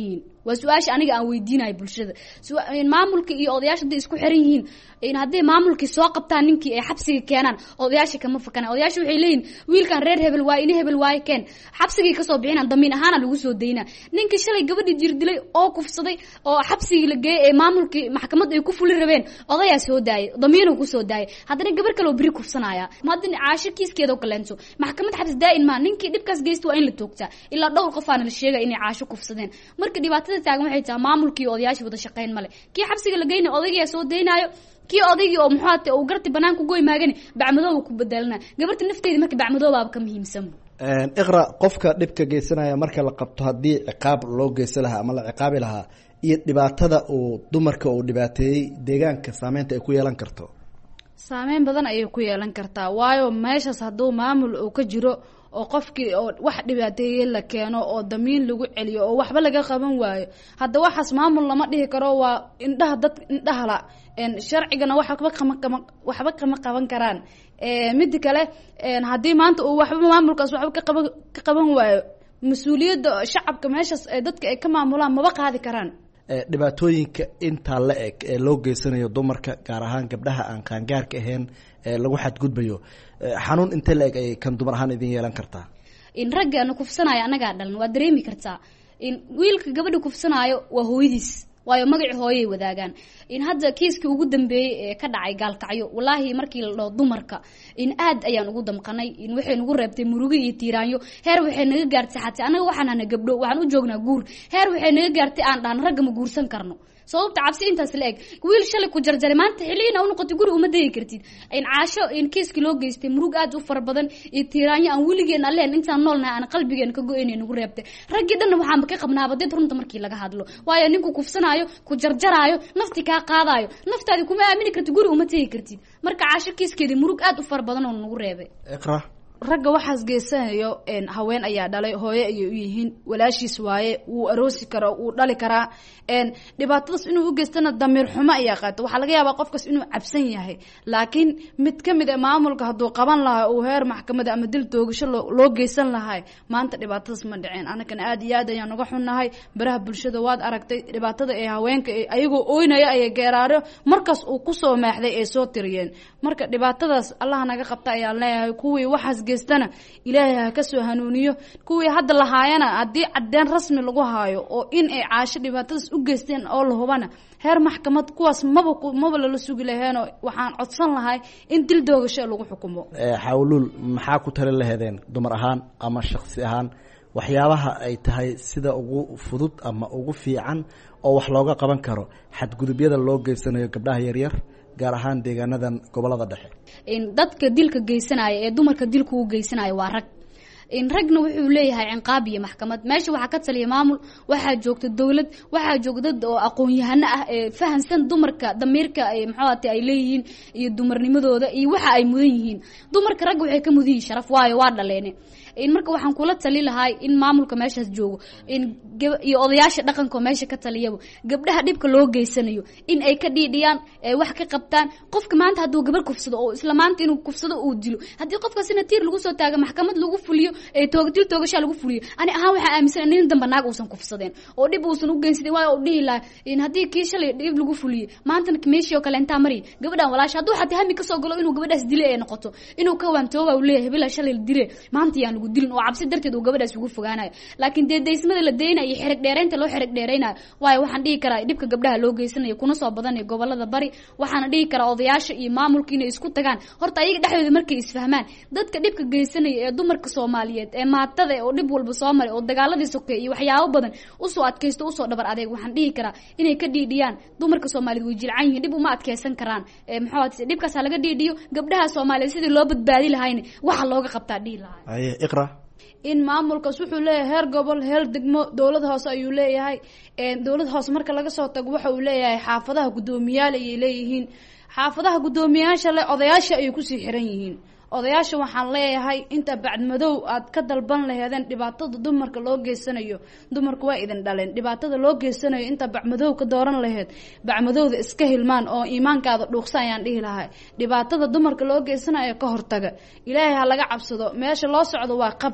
waa su-aasha aniga aan weydiinayo bulshada maamulka iyo odayaasha hadday isku xiran yihiin hadday maamulkii soo qabtaan ninkii ay xabsiga keenaan odayaasha kama fakana odayaasha waxay leeyihin wiilkan reer hebel waaye ina hebel waaye keen xabsigii kasoo bixinaan damiin ahaana lagu soo daynaa ninkii shalay gabadhii jirdilay oo kufsaday oo xabsigii la geeyey ee maamulkii maxkamadda ay ku fuli rabeen odayaa soo daayay damiinuu kusoo daayay haddana gabar kale oo beri kufsanaya maadin caasho kiiskeeda oo kaleento maxkamad xabs daa'in maa ninkii dhibkaas geysta waa in la toogtaa ilaa dhowr qof aana la sheegaya inay caasho kufsadeen marka dhibaatada taagan waxay tahay maamulkii odayaashii wada shaqayn male kii xabsiga la geynay odaygaa soo daynaayo kii odaygii oo muxuate uu garti banaan ku goy maagani bacmadooba ku bedelana gabarta nafteeda marka bacmadoobaaba ka muhiimsan iqra qofka dhibka geysanaya marka la qabto haddii ciqaab loo geysan lahaa ama la ciqaabi lahaa iyo dhibaatada uu dumarka uu dhibaateeyey deegaanka saameynta ay ku yeelan karto saameyn badan ayay ku yeelan kartaa waayo meeshaas hadduu maamul uu ka jiro oo qofkii oo wax dhibaateeye la keeno oo damiin lagu celiyo oo waxba laga qaban waayo hadda waxaas maamul lama dhihi karo waa indhaha dad indhahala sharcigana waxba kama kama waxba kama qaban karaan mid kale haddii maanta uu waxba maamulkaas waxba ka qaban ka qaban waayo mas-uuliyadda shacabka meeshaas ee dadka ay ka maamulaan maba qaadi karaan dhibaatooyinka intaa la eg ee loo geysanayo dumarka gaar ahaan gabdhaha aan qaangaarka ahayn ee lagu xadgudbayo xanuun intee la eg ay kan dumar ahaan idin yeelan kartaa in raggaana kufsanaayo annagaa dhalan waa dareemi kartaa in wiilka gabadha kufsanaayo waa hooyadiis waayo magaci hooyay wadaagaan in hadda kiiskii ugu dambeeyey ee ka dhacay gaalkacyo wallaahi markii la dhaho dumarka in aad ayaan ugu damqanay in waxay nagu reebtay murugo iyo tiiraanyo heer waxay naga gaartay xataa annaga waxaan hana gabdho waxaan u joognaa guur heer waxay naga gaartay aan dhahan ragga ma guursan karno sababta cabsi intaas la eg wiil shalay ku jarjaray maanta xiliina u noqotay guri uma degi kartid in caasho in kiiskii loo geystay murug aad u fara badan iyo tiiraanyo aan weligeen alleen intaan noolnahay aan qalbigeen ka go-aynay nagu reebtay raggii dhanna waxaanba ka qabnaaba dad runta markii laga hadlo waayo ninku kufsanaayo ku jarjaraayo nafti kaa qaadaayo naftaadi kuma aamini kartid guri uma tegi kartid marka caasho kiiskeedii murug aad u fara badan oo nagu reebay iqra ragga waxaas geysanayo haween ayaa dhalay hooyo ayay u yihiin walaashiis waaye wuu aroosi karo wuu dhali karaa dhibaatadaas inuu u geystana damiir xumo ayaa qaata waxaa laga yaabaa qofkaas inuu cabsan yahay laakiin mid ka mid a maamulka hadduu qaban lahaa uu heer maxkamada ama dil toogasho loo geysan lahay maanta dhibaatadaas ma dhiceen annagana aad iyo aad ayaan uga xunnahay baraha bulshada waad aragtay dhibaatada ee haweenka ayagoo ooynaya ayay geeraaro markaas uu kusoo maaxday ay soo tiriyeen marka dhibaatadaas allaha naga qabta ayaan leeyahay kuwii waxaas geystana ilaahay ha ka soo hanuuniyo kuwii hadda lahaayana haddii cadeen rasmi lagu haayo oo in ay caasho dhibaatadaas u geysteen oo la hubana heer maxkamad kuwaas maba maba lala sugi laheenoo waxaan codsan lahay in dil doogasho lagu xukumo xawluul maxaa ku tali laheedeen dumar ahaan ama shaksi ahaan waxyaabaha ay tahay sida ugu fudud ama ugu fiican oo wax looga qaban karo xadgudubyada loo geysanayo gabdhaha yaryar gaar ahaan deegaanadan gobolada dhexe in dadka dilka geysanaya ee dumarka dilka u geysanaya waa rag in ragna wuxuu leeyahay cinqaab iyo maxkamad meesha waxaa ka taliya maamul waxaa joogta dowlad waxaa joogta dad oo aqoon-yahano ah ee fahansan dumarka damiirka maxaate ay leeyihiin iyo dumarnimadooda iyo waxa ay mudan yihiin dumarka ragga waxay ka mudan yihiin sharaf waayo waa dhaleene in marka waxaan kula tali lahay in maamulka meeshaas joogo in iyo odayaasha dhaqanka meesha ka taliyaba gabdhaha dhibka loo geysanayo in ay ka dhiidhiyaan ay wax ka qabtaan qofka maanta hadduu gabar kufsado oo isla maanta inuu kufsado uu dilo haddii qofkaasina tiir lagu soo taaga maxkamad lagu fuliyo ee toogdil toogashaa lagu fuliyo ani ahaan waxaa aaminsan nin damba naag uusan kufsadeen oo dhib uusan u geysadeen waayo u dhihi lahay in haddii kii shalay dhib lagu fuliyey maantana meeshii oo kale intaa mari gabadhaan walaasha hadduu xataa hami kasoo galo inuu gabadhaas dile ee noqoto inuu ka waantooba uu leeyahay hebela shalay la dile maanta yaan lagu dilin oo cabsi darteed uu gabadhaas ugu fogaanayo laakiin dee daysmada la deynayo iyo xerig dheeraynta loo xerig dheeraynayo waayo waxaan dhihi karaa dhibka gabdhaha loo geysanayo kuna soo badanaya gobolada bari waxaana dhihi karaa odayaasha iyo maamulka inay isku tagaan horta ayaga dhexdooda markay isfahmaan dadka dhibka geysanaya ee dumarka soomaaliyeed ee maatada oo dhib walba soo maray oo dagaaladii sokeey iyo waxyaabo badan usoo adkaysto usoo dhabar adeeg waxaan dhihi karaa inay ka dhiidhiyaan dumarka soomaaliyeed way jilcan yihiin dhib uma adkaysan karaan maxaa dhibkaas ha laga dhiidhiyo gabdhaha soomaaliyeed sidii loo badbaadi lahayna waxa looga qabtaa dhihi lahay iqra in maamulkaas wuxuu leeyahay heer gobol heer degmo dowlad hoose ayuu leeyahay dowlad hoose marka laga soo tago waxa uu leeyahay xaafadaha guddoomiyaal ayay leeyihiin xaafadaha guddoomiyaasha le odayaasha ayay kusii xiran yihiin odayaasha waxaan leeyahay inta bacdmadow aad ka dalban laheedeen dhibaatada dumarka loo geysanayo dumarku waa idin dhaleen dhibaatada loo geysanayo inta bacmadow ka dooran laheed bacmadowda iska hilmaan oo iimaankaada dhuuqsa ayaan dhihi lahay dhibaatada dumarka loo geysanayo ka hortaga ilaahay ha laga cabsado meesha loo socdo waa qabri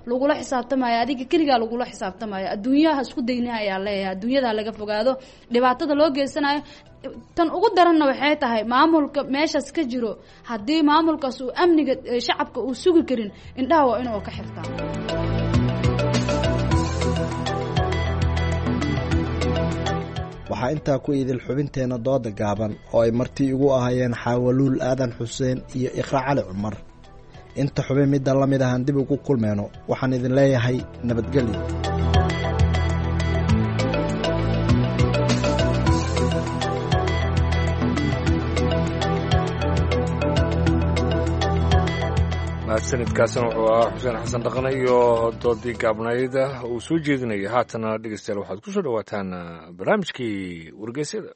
lagula xisaabtamayo adiga keligaa lagula xisaabtamayo adduunyaha isku dayna ayaa leeyahay adduunyada laga fogaado dhibaatada loo geysanayo tan ugu daranna waxay tahay maamulka meeshaas ka jiro haddii maamulkaas uu amniga shacabka uu sugi karin indhaha waa inuu ka xirtaa. waxaa intaa ku idil xubinteenna dooda gaaban oo ay marti igu ahayeen xaawaluul aadan xuseen iyo iqra cali cumar. inta xubin midda la mid ahaan dib ugu kulmeyno waxaan idin leeyahay nabadgelyo. mahadsanidkaasina wuxuu ahaa xuseen xasan dhaqane iyo doodii gaabnayda uu soo jeedinaya. haatana dhegeystayaal waxaad ku soo dhawaataan barnaamijkii wargeysyada.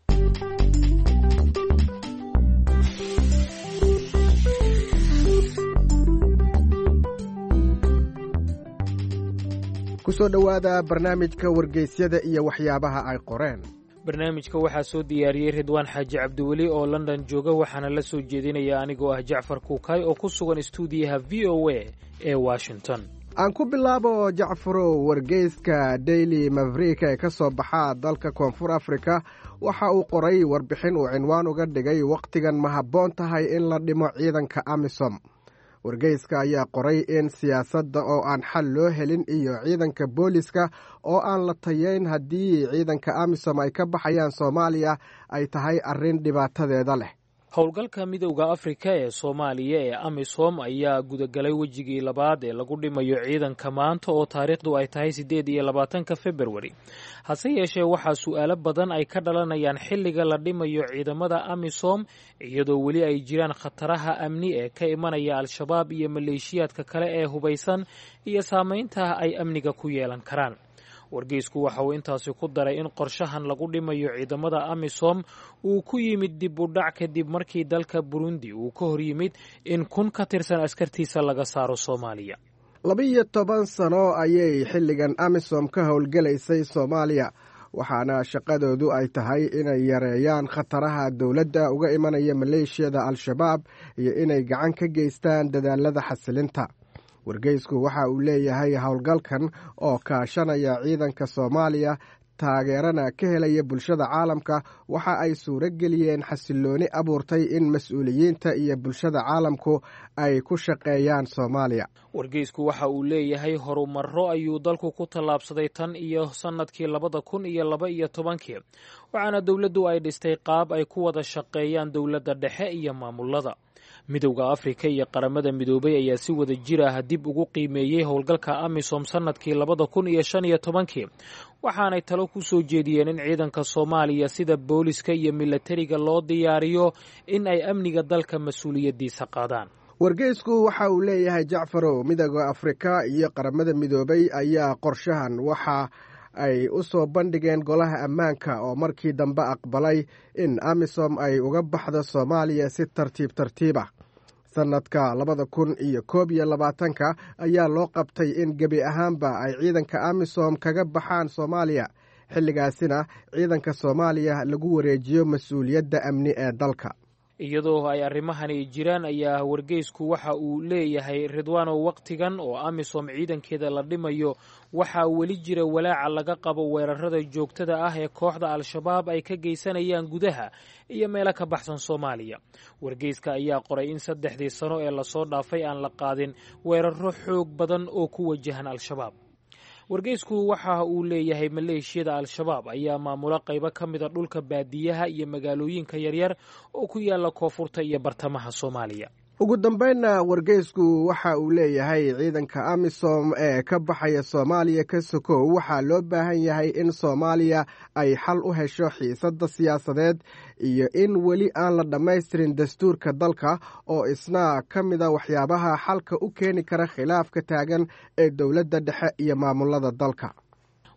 kusoo dhowaada barnaamijka wargeysyada iyo waxyaabaha ay qoreen. barnaamijka waxaa soo diyaariyey ridwaan xaaji cabdiweli oo london jooga waxaana la soo jeedinaya anigoo ah jacfar kuukay oo ku sugan stuudiyaha v o a ee washington. aan ku bilaabo jacfarow wargeyska daily maverick ee ka soo baxa dalka koonfur afrika waxa uu qoray warbixin uu cinwaan uga dhigay wakhtigan ma habboon tahay in la dhimo ciidanka amisom. wargeyska ayaa qoray in siyaasadda oo aan xal loo helin iyo ciidanka booliska oo aan la tayeyn haddii ciidanka amisom ay ka baxayaan soomaaliya ay tahay arrin dhibaatadeeda leh. howlgalka midowda afrika ee soomaaliya ee amisom ayaa gudagalay wejigii labaad ee lagu dhimayo ciidanka maanta oo taariikhdu ay tahay siddeed iyo labaatanka februari. hase yeeshee waxaa su'aalo badan ay ka dhalanayaan xilliga la dhimayo ciidamada amisom iyadoo weli ay jiraan khataraha amni ee ka imanaya al-shabaab iyo maleeshiyaadka kale ee hubaysan iyo saamaynta ay amniga ku yeelan karaan. wargeysku waxa uu intaasi ku daray in qorshahan lagu dhimayo ciidamada amisom uu ku yimid dib u dhac kadib markii dalka burundi uu ka hor yimid in kun ka tirsan askartiisa laga saaro soomaaliya. laba-iyo toban sano ayay xilligan amisom ka howlgelaysay soomaaliya waxaana shaqadoodu ay tahay inay yareeyaan khataraha dowladda uga imanaya maleeshiyada al-shabaab iyo inay gacan ka geystaan dadaalada xasilinta. wargeysku waxa uu leeyahay howlgalkan oo kaashanaya ciidanka soomaaliya taageerana ka helaya bulshada caalamka waxa ay suuro geliyeen xasilooni abuurtay in mas-uuliyiinta iyo bulshada caalamku ay ku shaqeeyaan soomaaliya. wargeysku waxa uu leeyahay horumarro ayuu dalku ku tallaabsaday tan iyo sannadkii labada kun iyo laba iyo tobankii waxaana dowladdu ay dhistay qaab ay ku wada shaqeeyaan dowladda dhexe iyo maamulada. midowda afrika iyo qaramada midoobay ayaa si wada jir ah dib ugu qiimeeyey howlgalka amisom sannadkii labada kun iyo shan iyo tobankii waxaanay talo ku soo jeediyeen in ciidanka soomaaliya sida booliska iyo milatariga loo diyaariyo in ay amniga dalka mas-uuliyaddiisa qaadaan. wargeysku waxa uu leeyahay jacfarow midowda afrika iyo qaramada midoobay ayaa qorshahan waxa ay u soo bandhigeen golaha ammaanka oo markii dambe aqbalay in amisom ay uga baxdo soomaaliya si tartiib tartiib ah. sannadka labada kun iyo koob iyo labaatanka ayaa loo qabtay in gebi ahaanba ay ciidanka amisom kaga baxaan soomaaliya xilligaasina ciidanka soomaaliya lagu wareejiyo mas-uuliyadda amni ee dalka. iyadoo ay arrimahani jiraan ayaa wargeysku waxa uu leeyahay ridwaanow wakhtigan oo amisom ciidankeeda la dhimayo waxaa weli jira walaaca laga qabo weerarada joogtada ah ee kooxda al-shabaab ay ka geysanayaan gudaha iyo meelo ka baxsan soomaaliya. wargeyska ayaa qoray in saddexdii sano ee lasoo dhaafay aan la qaadin weeraro xoog badan oo ku wajahan al-shabaab. wargeysku waxa uu leeyahay maleeshiyada al-shabaab ayaa maamula qaybo ka mida dhulka baadiyaha iyo magaalooyinka yaryar oo ku yaala koonfurta iyo bartamaha soomaaliya. ugu dambaynna wargeysku waxa uu leeyahay ciidanka amisom ee ka baxaya soomaaliya ka sokow waxaa loo baahan yahay in soomaaliya ay xal u hesho xiisadda siyaasadeed iyo in weli aan la dhammaystirin dastuurka dalka oo isna ka mida waxyaabaha xalka u keeni kara khilaafka taagan ee dowladda dhexe iyo maamulada dalka.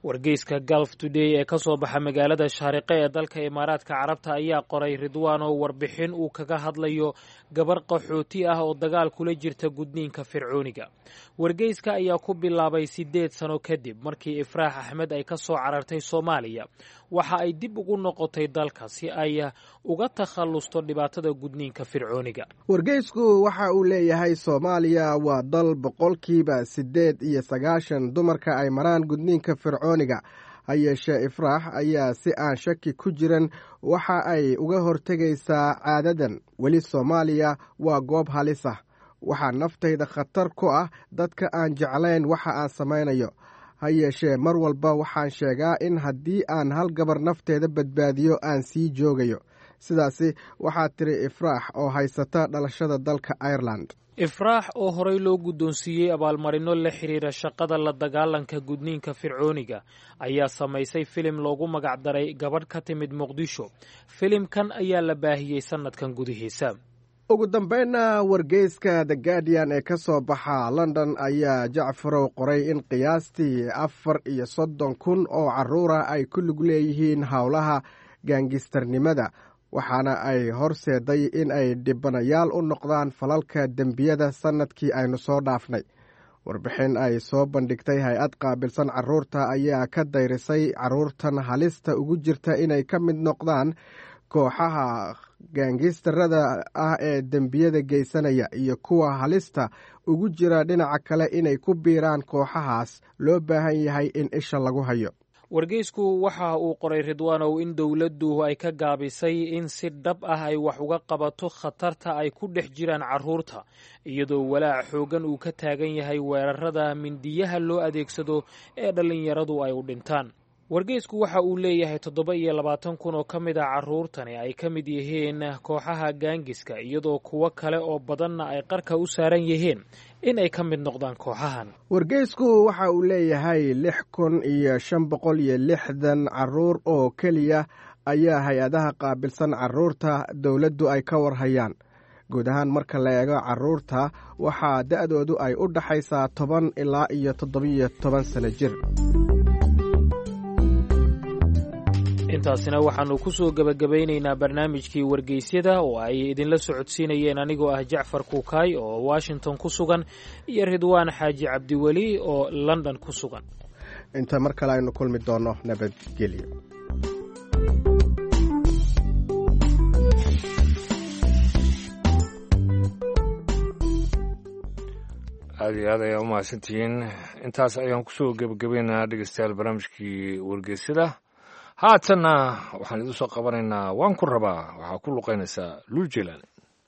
wargeyska Gulf Today ee ka soo baxa magaalada Shaariqe ee dalka Imaaraadka Carabta ayaa qoray Ridwaan oo warbixin uu kaga hadlayo gabar qaxooti ah oo dagaal kula jirta gudniinka Fircooniga. Wargeyska ayaa ku bilaabay sideed sano kadib markii Ifraax Axmed ay ka soo carartay Soomaaliya. Waxa ay dib ugu noqotay dalka si ay uga takhalusto dhibaatada gudniinka Fircooniga. Wargeysku waxa uu leeyahay Soomaaliya waa dal boqolkiiba sideed iyo sagaashan dumarka ay maraan gudniinka Fircooniga. hayeeshee Ifraax ayaa si aan shaki ku jiran waxa ay uga hortegaysaa caadadan. Weli Soomaaliya waa goob halis ah. waxaa naftayda khatar ku ah dadka aan jeclayn waxa aan samaynayo. hayeeshee mar walba waxaan sheegaa in haddii aan hal gabar nafteeda badbaadiyo aan sii joogayo. sidaasi waxaa tiri Ifraax oo haysata dhalashada dalka Ireland. Ifraax oo horey loo guddoonsiiyey abaalmarino la xiriira shaqada la dagaalanka gudniinka Fircooniga ayaa samaysay filim loogu magac daray Gabadh ka timid Muqdisho. Filimkan ayaa la baahiyey sanadkan gudihiisa. ugu dambeynna wargeyska The Guardian ee ka soo baxa London ayaa Jacfarow qoray in qiyaastii afar iyo soddon kun oo carruura ay ku lug leeyihiin howlaha gaangistarnimada, waxaana ay horseeday in ay dhibanayaal u noqdaan falalka dembiyada sanadkii aynu soo dhaafnay. warbixin ay soo bandhigtay hay-ad qaabilsan carruurta ayaa ka dayrisay carruurtan halista ugu jirta inay ka mid noqdaan kooxaha gaangistarada ah ee dembiyada geysanaya iyo kuwa halista ugu jira dhinaca kale inay ku biiraan kooxahaas. loo baahan yahay in isha lagu hayo. wargeysku waxa uu qoray Ridwaanow in dowladdu ay ka gaabisay in si dhab ah ay wax uga qabato khatarta ay ku dhex jiraan carruurta, iyadoo walaac xoogan uu ka taagan yahay weerarada mindiyaha loo adeegsado ee dhallinyaradu ay u dhintaan. wargeysku waxa uu leeyahay toddoba iyo labaatan kun oo ka mid ah carruurtani ay ka mid yihiin kooxaha gaangiska, iyadoo kuwo kale oo badanna ay qarka u saaran yihiin in ay ka mid noqdaan kooxahan. wargeysku waxa uu leeyahay lix kun iyo shan boqol iyo lixdan carruur oo keliya ayaa hay-adaha qaabilsan carruurta dowladdu ay ka warhayaan. guud ahaan marka la eego carruurta waxaa da-doodu ay u dhaxaysaa toban ilaa iyo toddobiyo toban sano jir. intaasina waxaanu ku soo gabagabaynaynaa barnaamijkii wargeysyada oo ay idinla socodsiinayeen anigoo ah Jacfar Kuukay oo Washington ku sugan iyo Ridwaan Xaaji Cabdiweli oo London ku sugan. inta mar kale aynu kulmi doono nabadgelyo. aad iyo aad ayaa u mahadsantihiin. intaas ayaan kusoo gabagabaynaynaa dhegeystayaal barnaamijkii wargeysyada. haatanna waxaan idin soo qabanaynaa waan ku rabaa waxaa ku luqaynaysaa Luul Jelaani.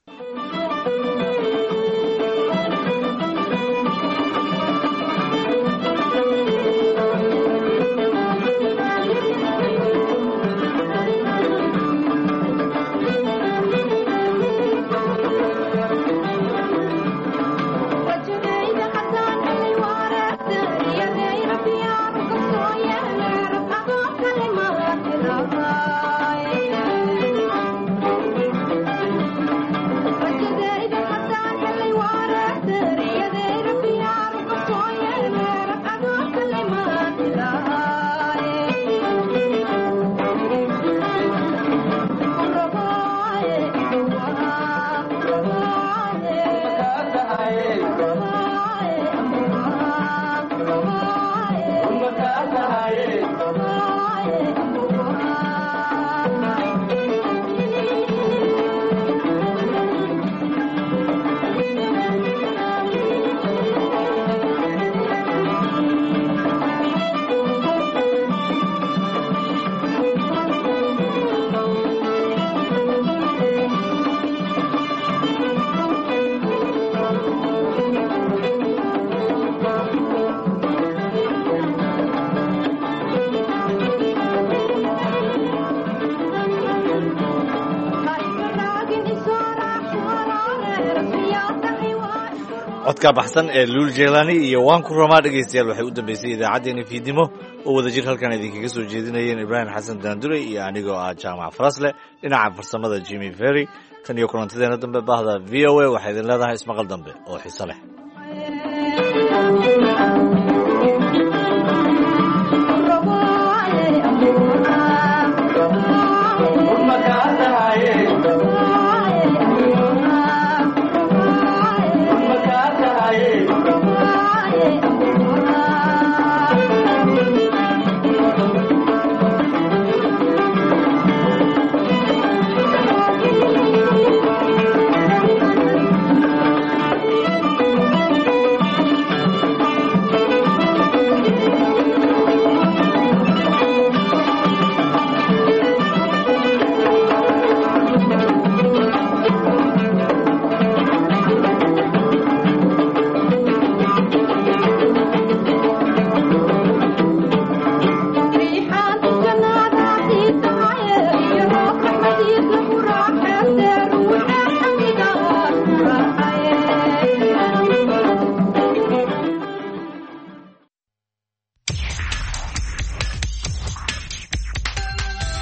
codka baxsan ee Luul Jelaani iyo waan ku rabaa dhageystayaal waxay u dambeysay idaacadeena fiidnimo oo wada jir halkan idinkaga soo jeedinayeen Ibrahim Xasan Daandure iyo anigoo ah Jaamac Farasle dhinaca farsamada Jimmy Ferry. tan iyo kulantadeena dambe bahda V O A waxay idin leedahay ismaqal dambe oo xiiso leh.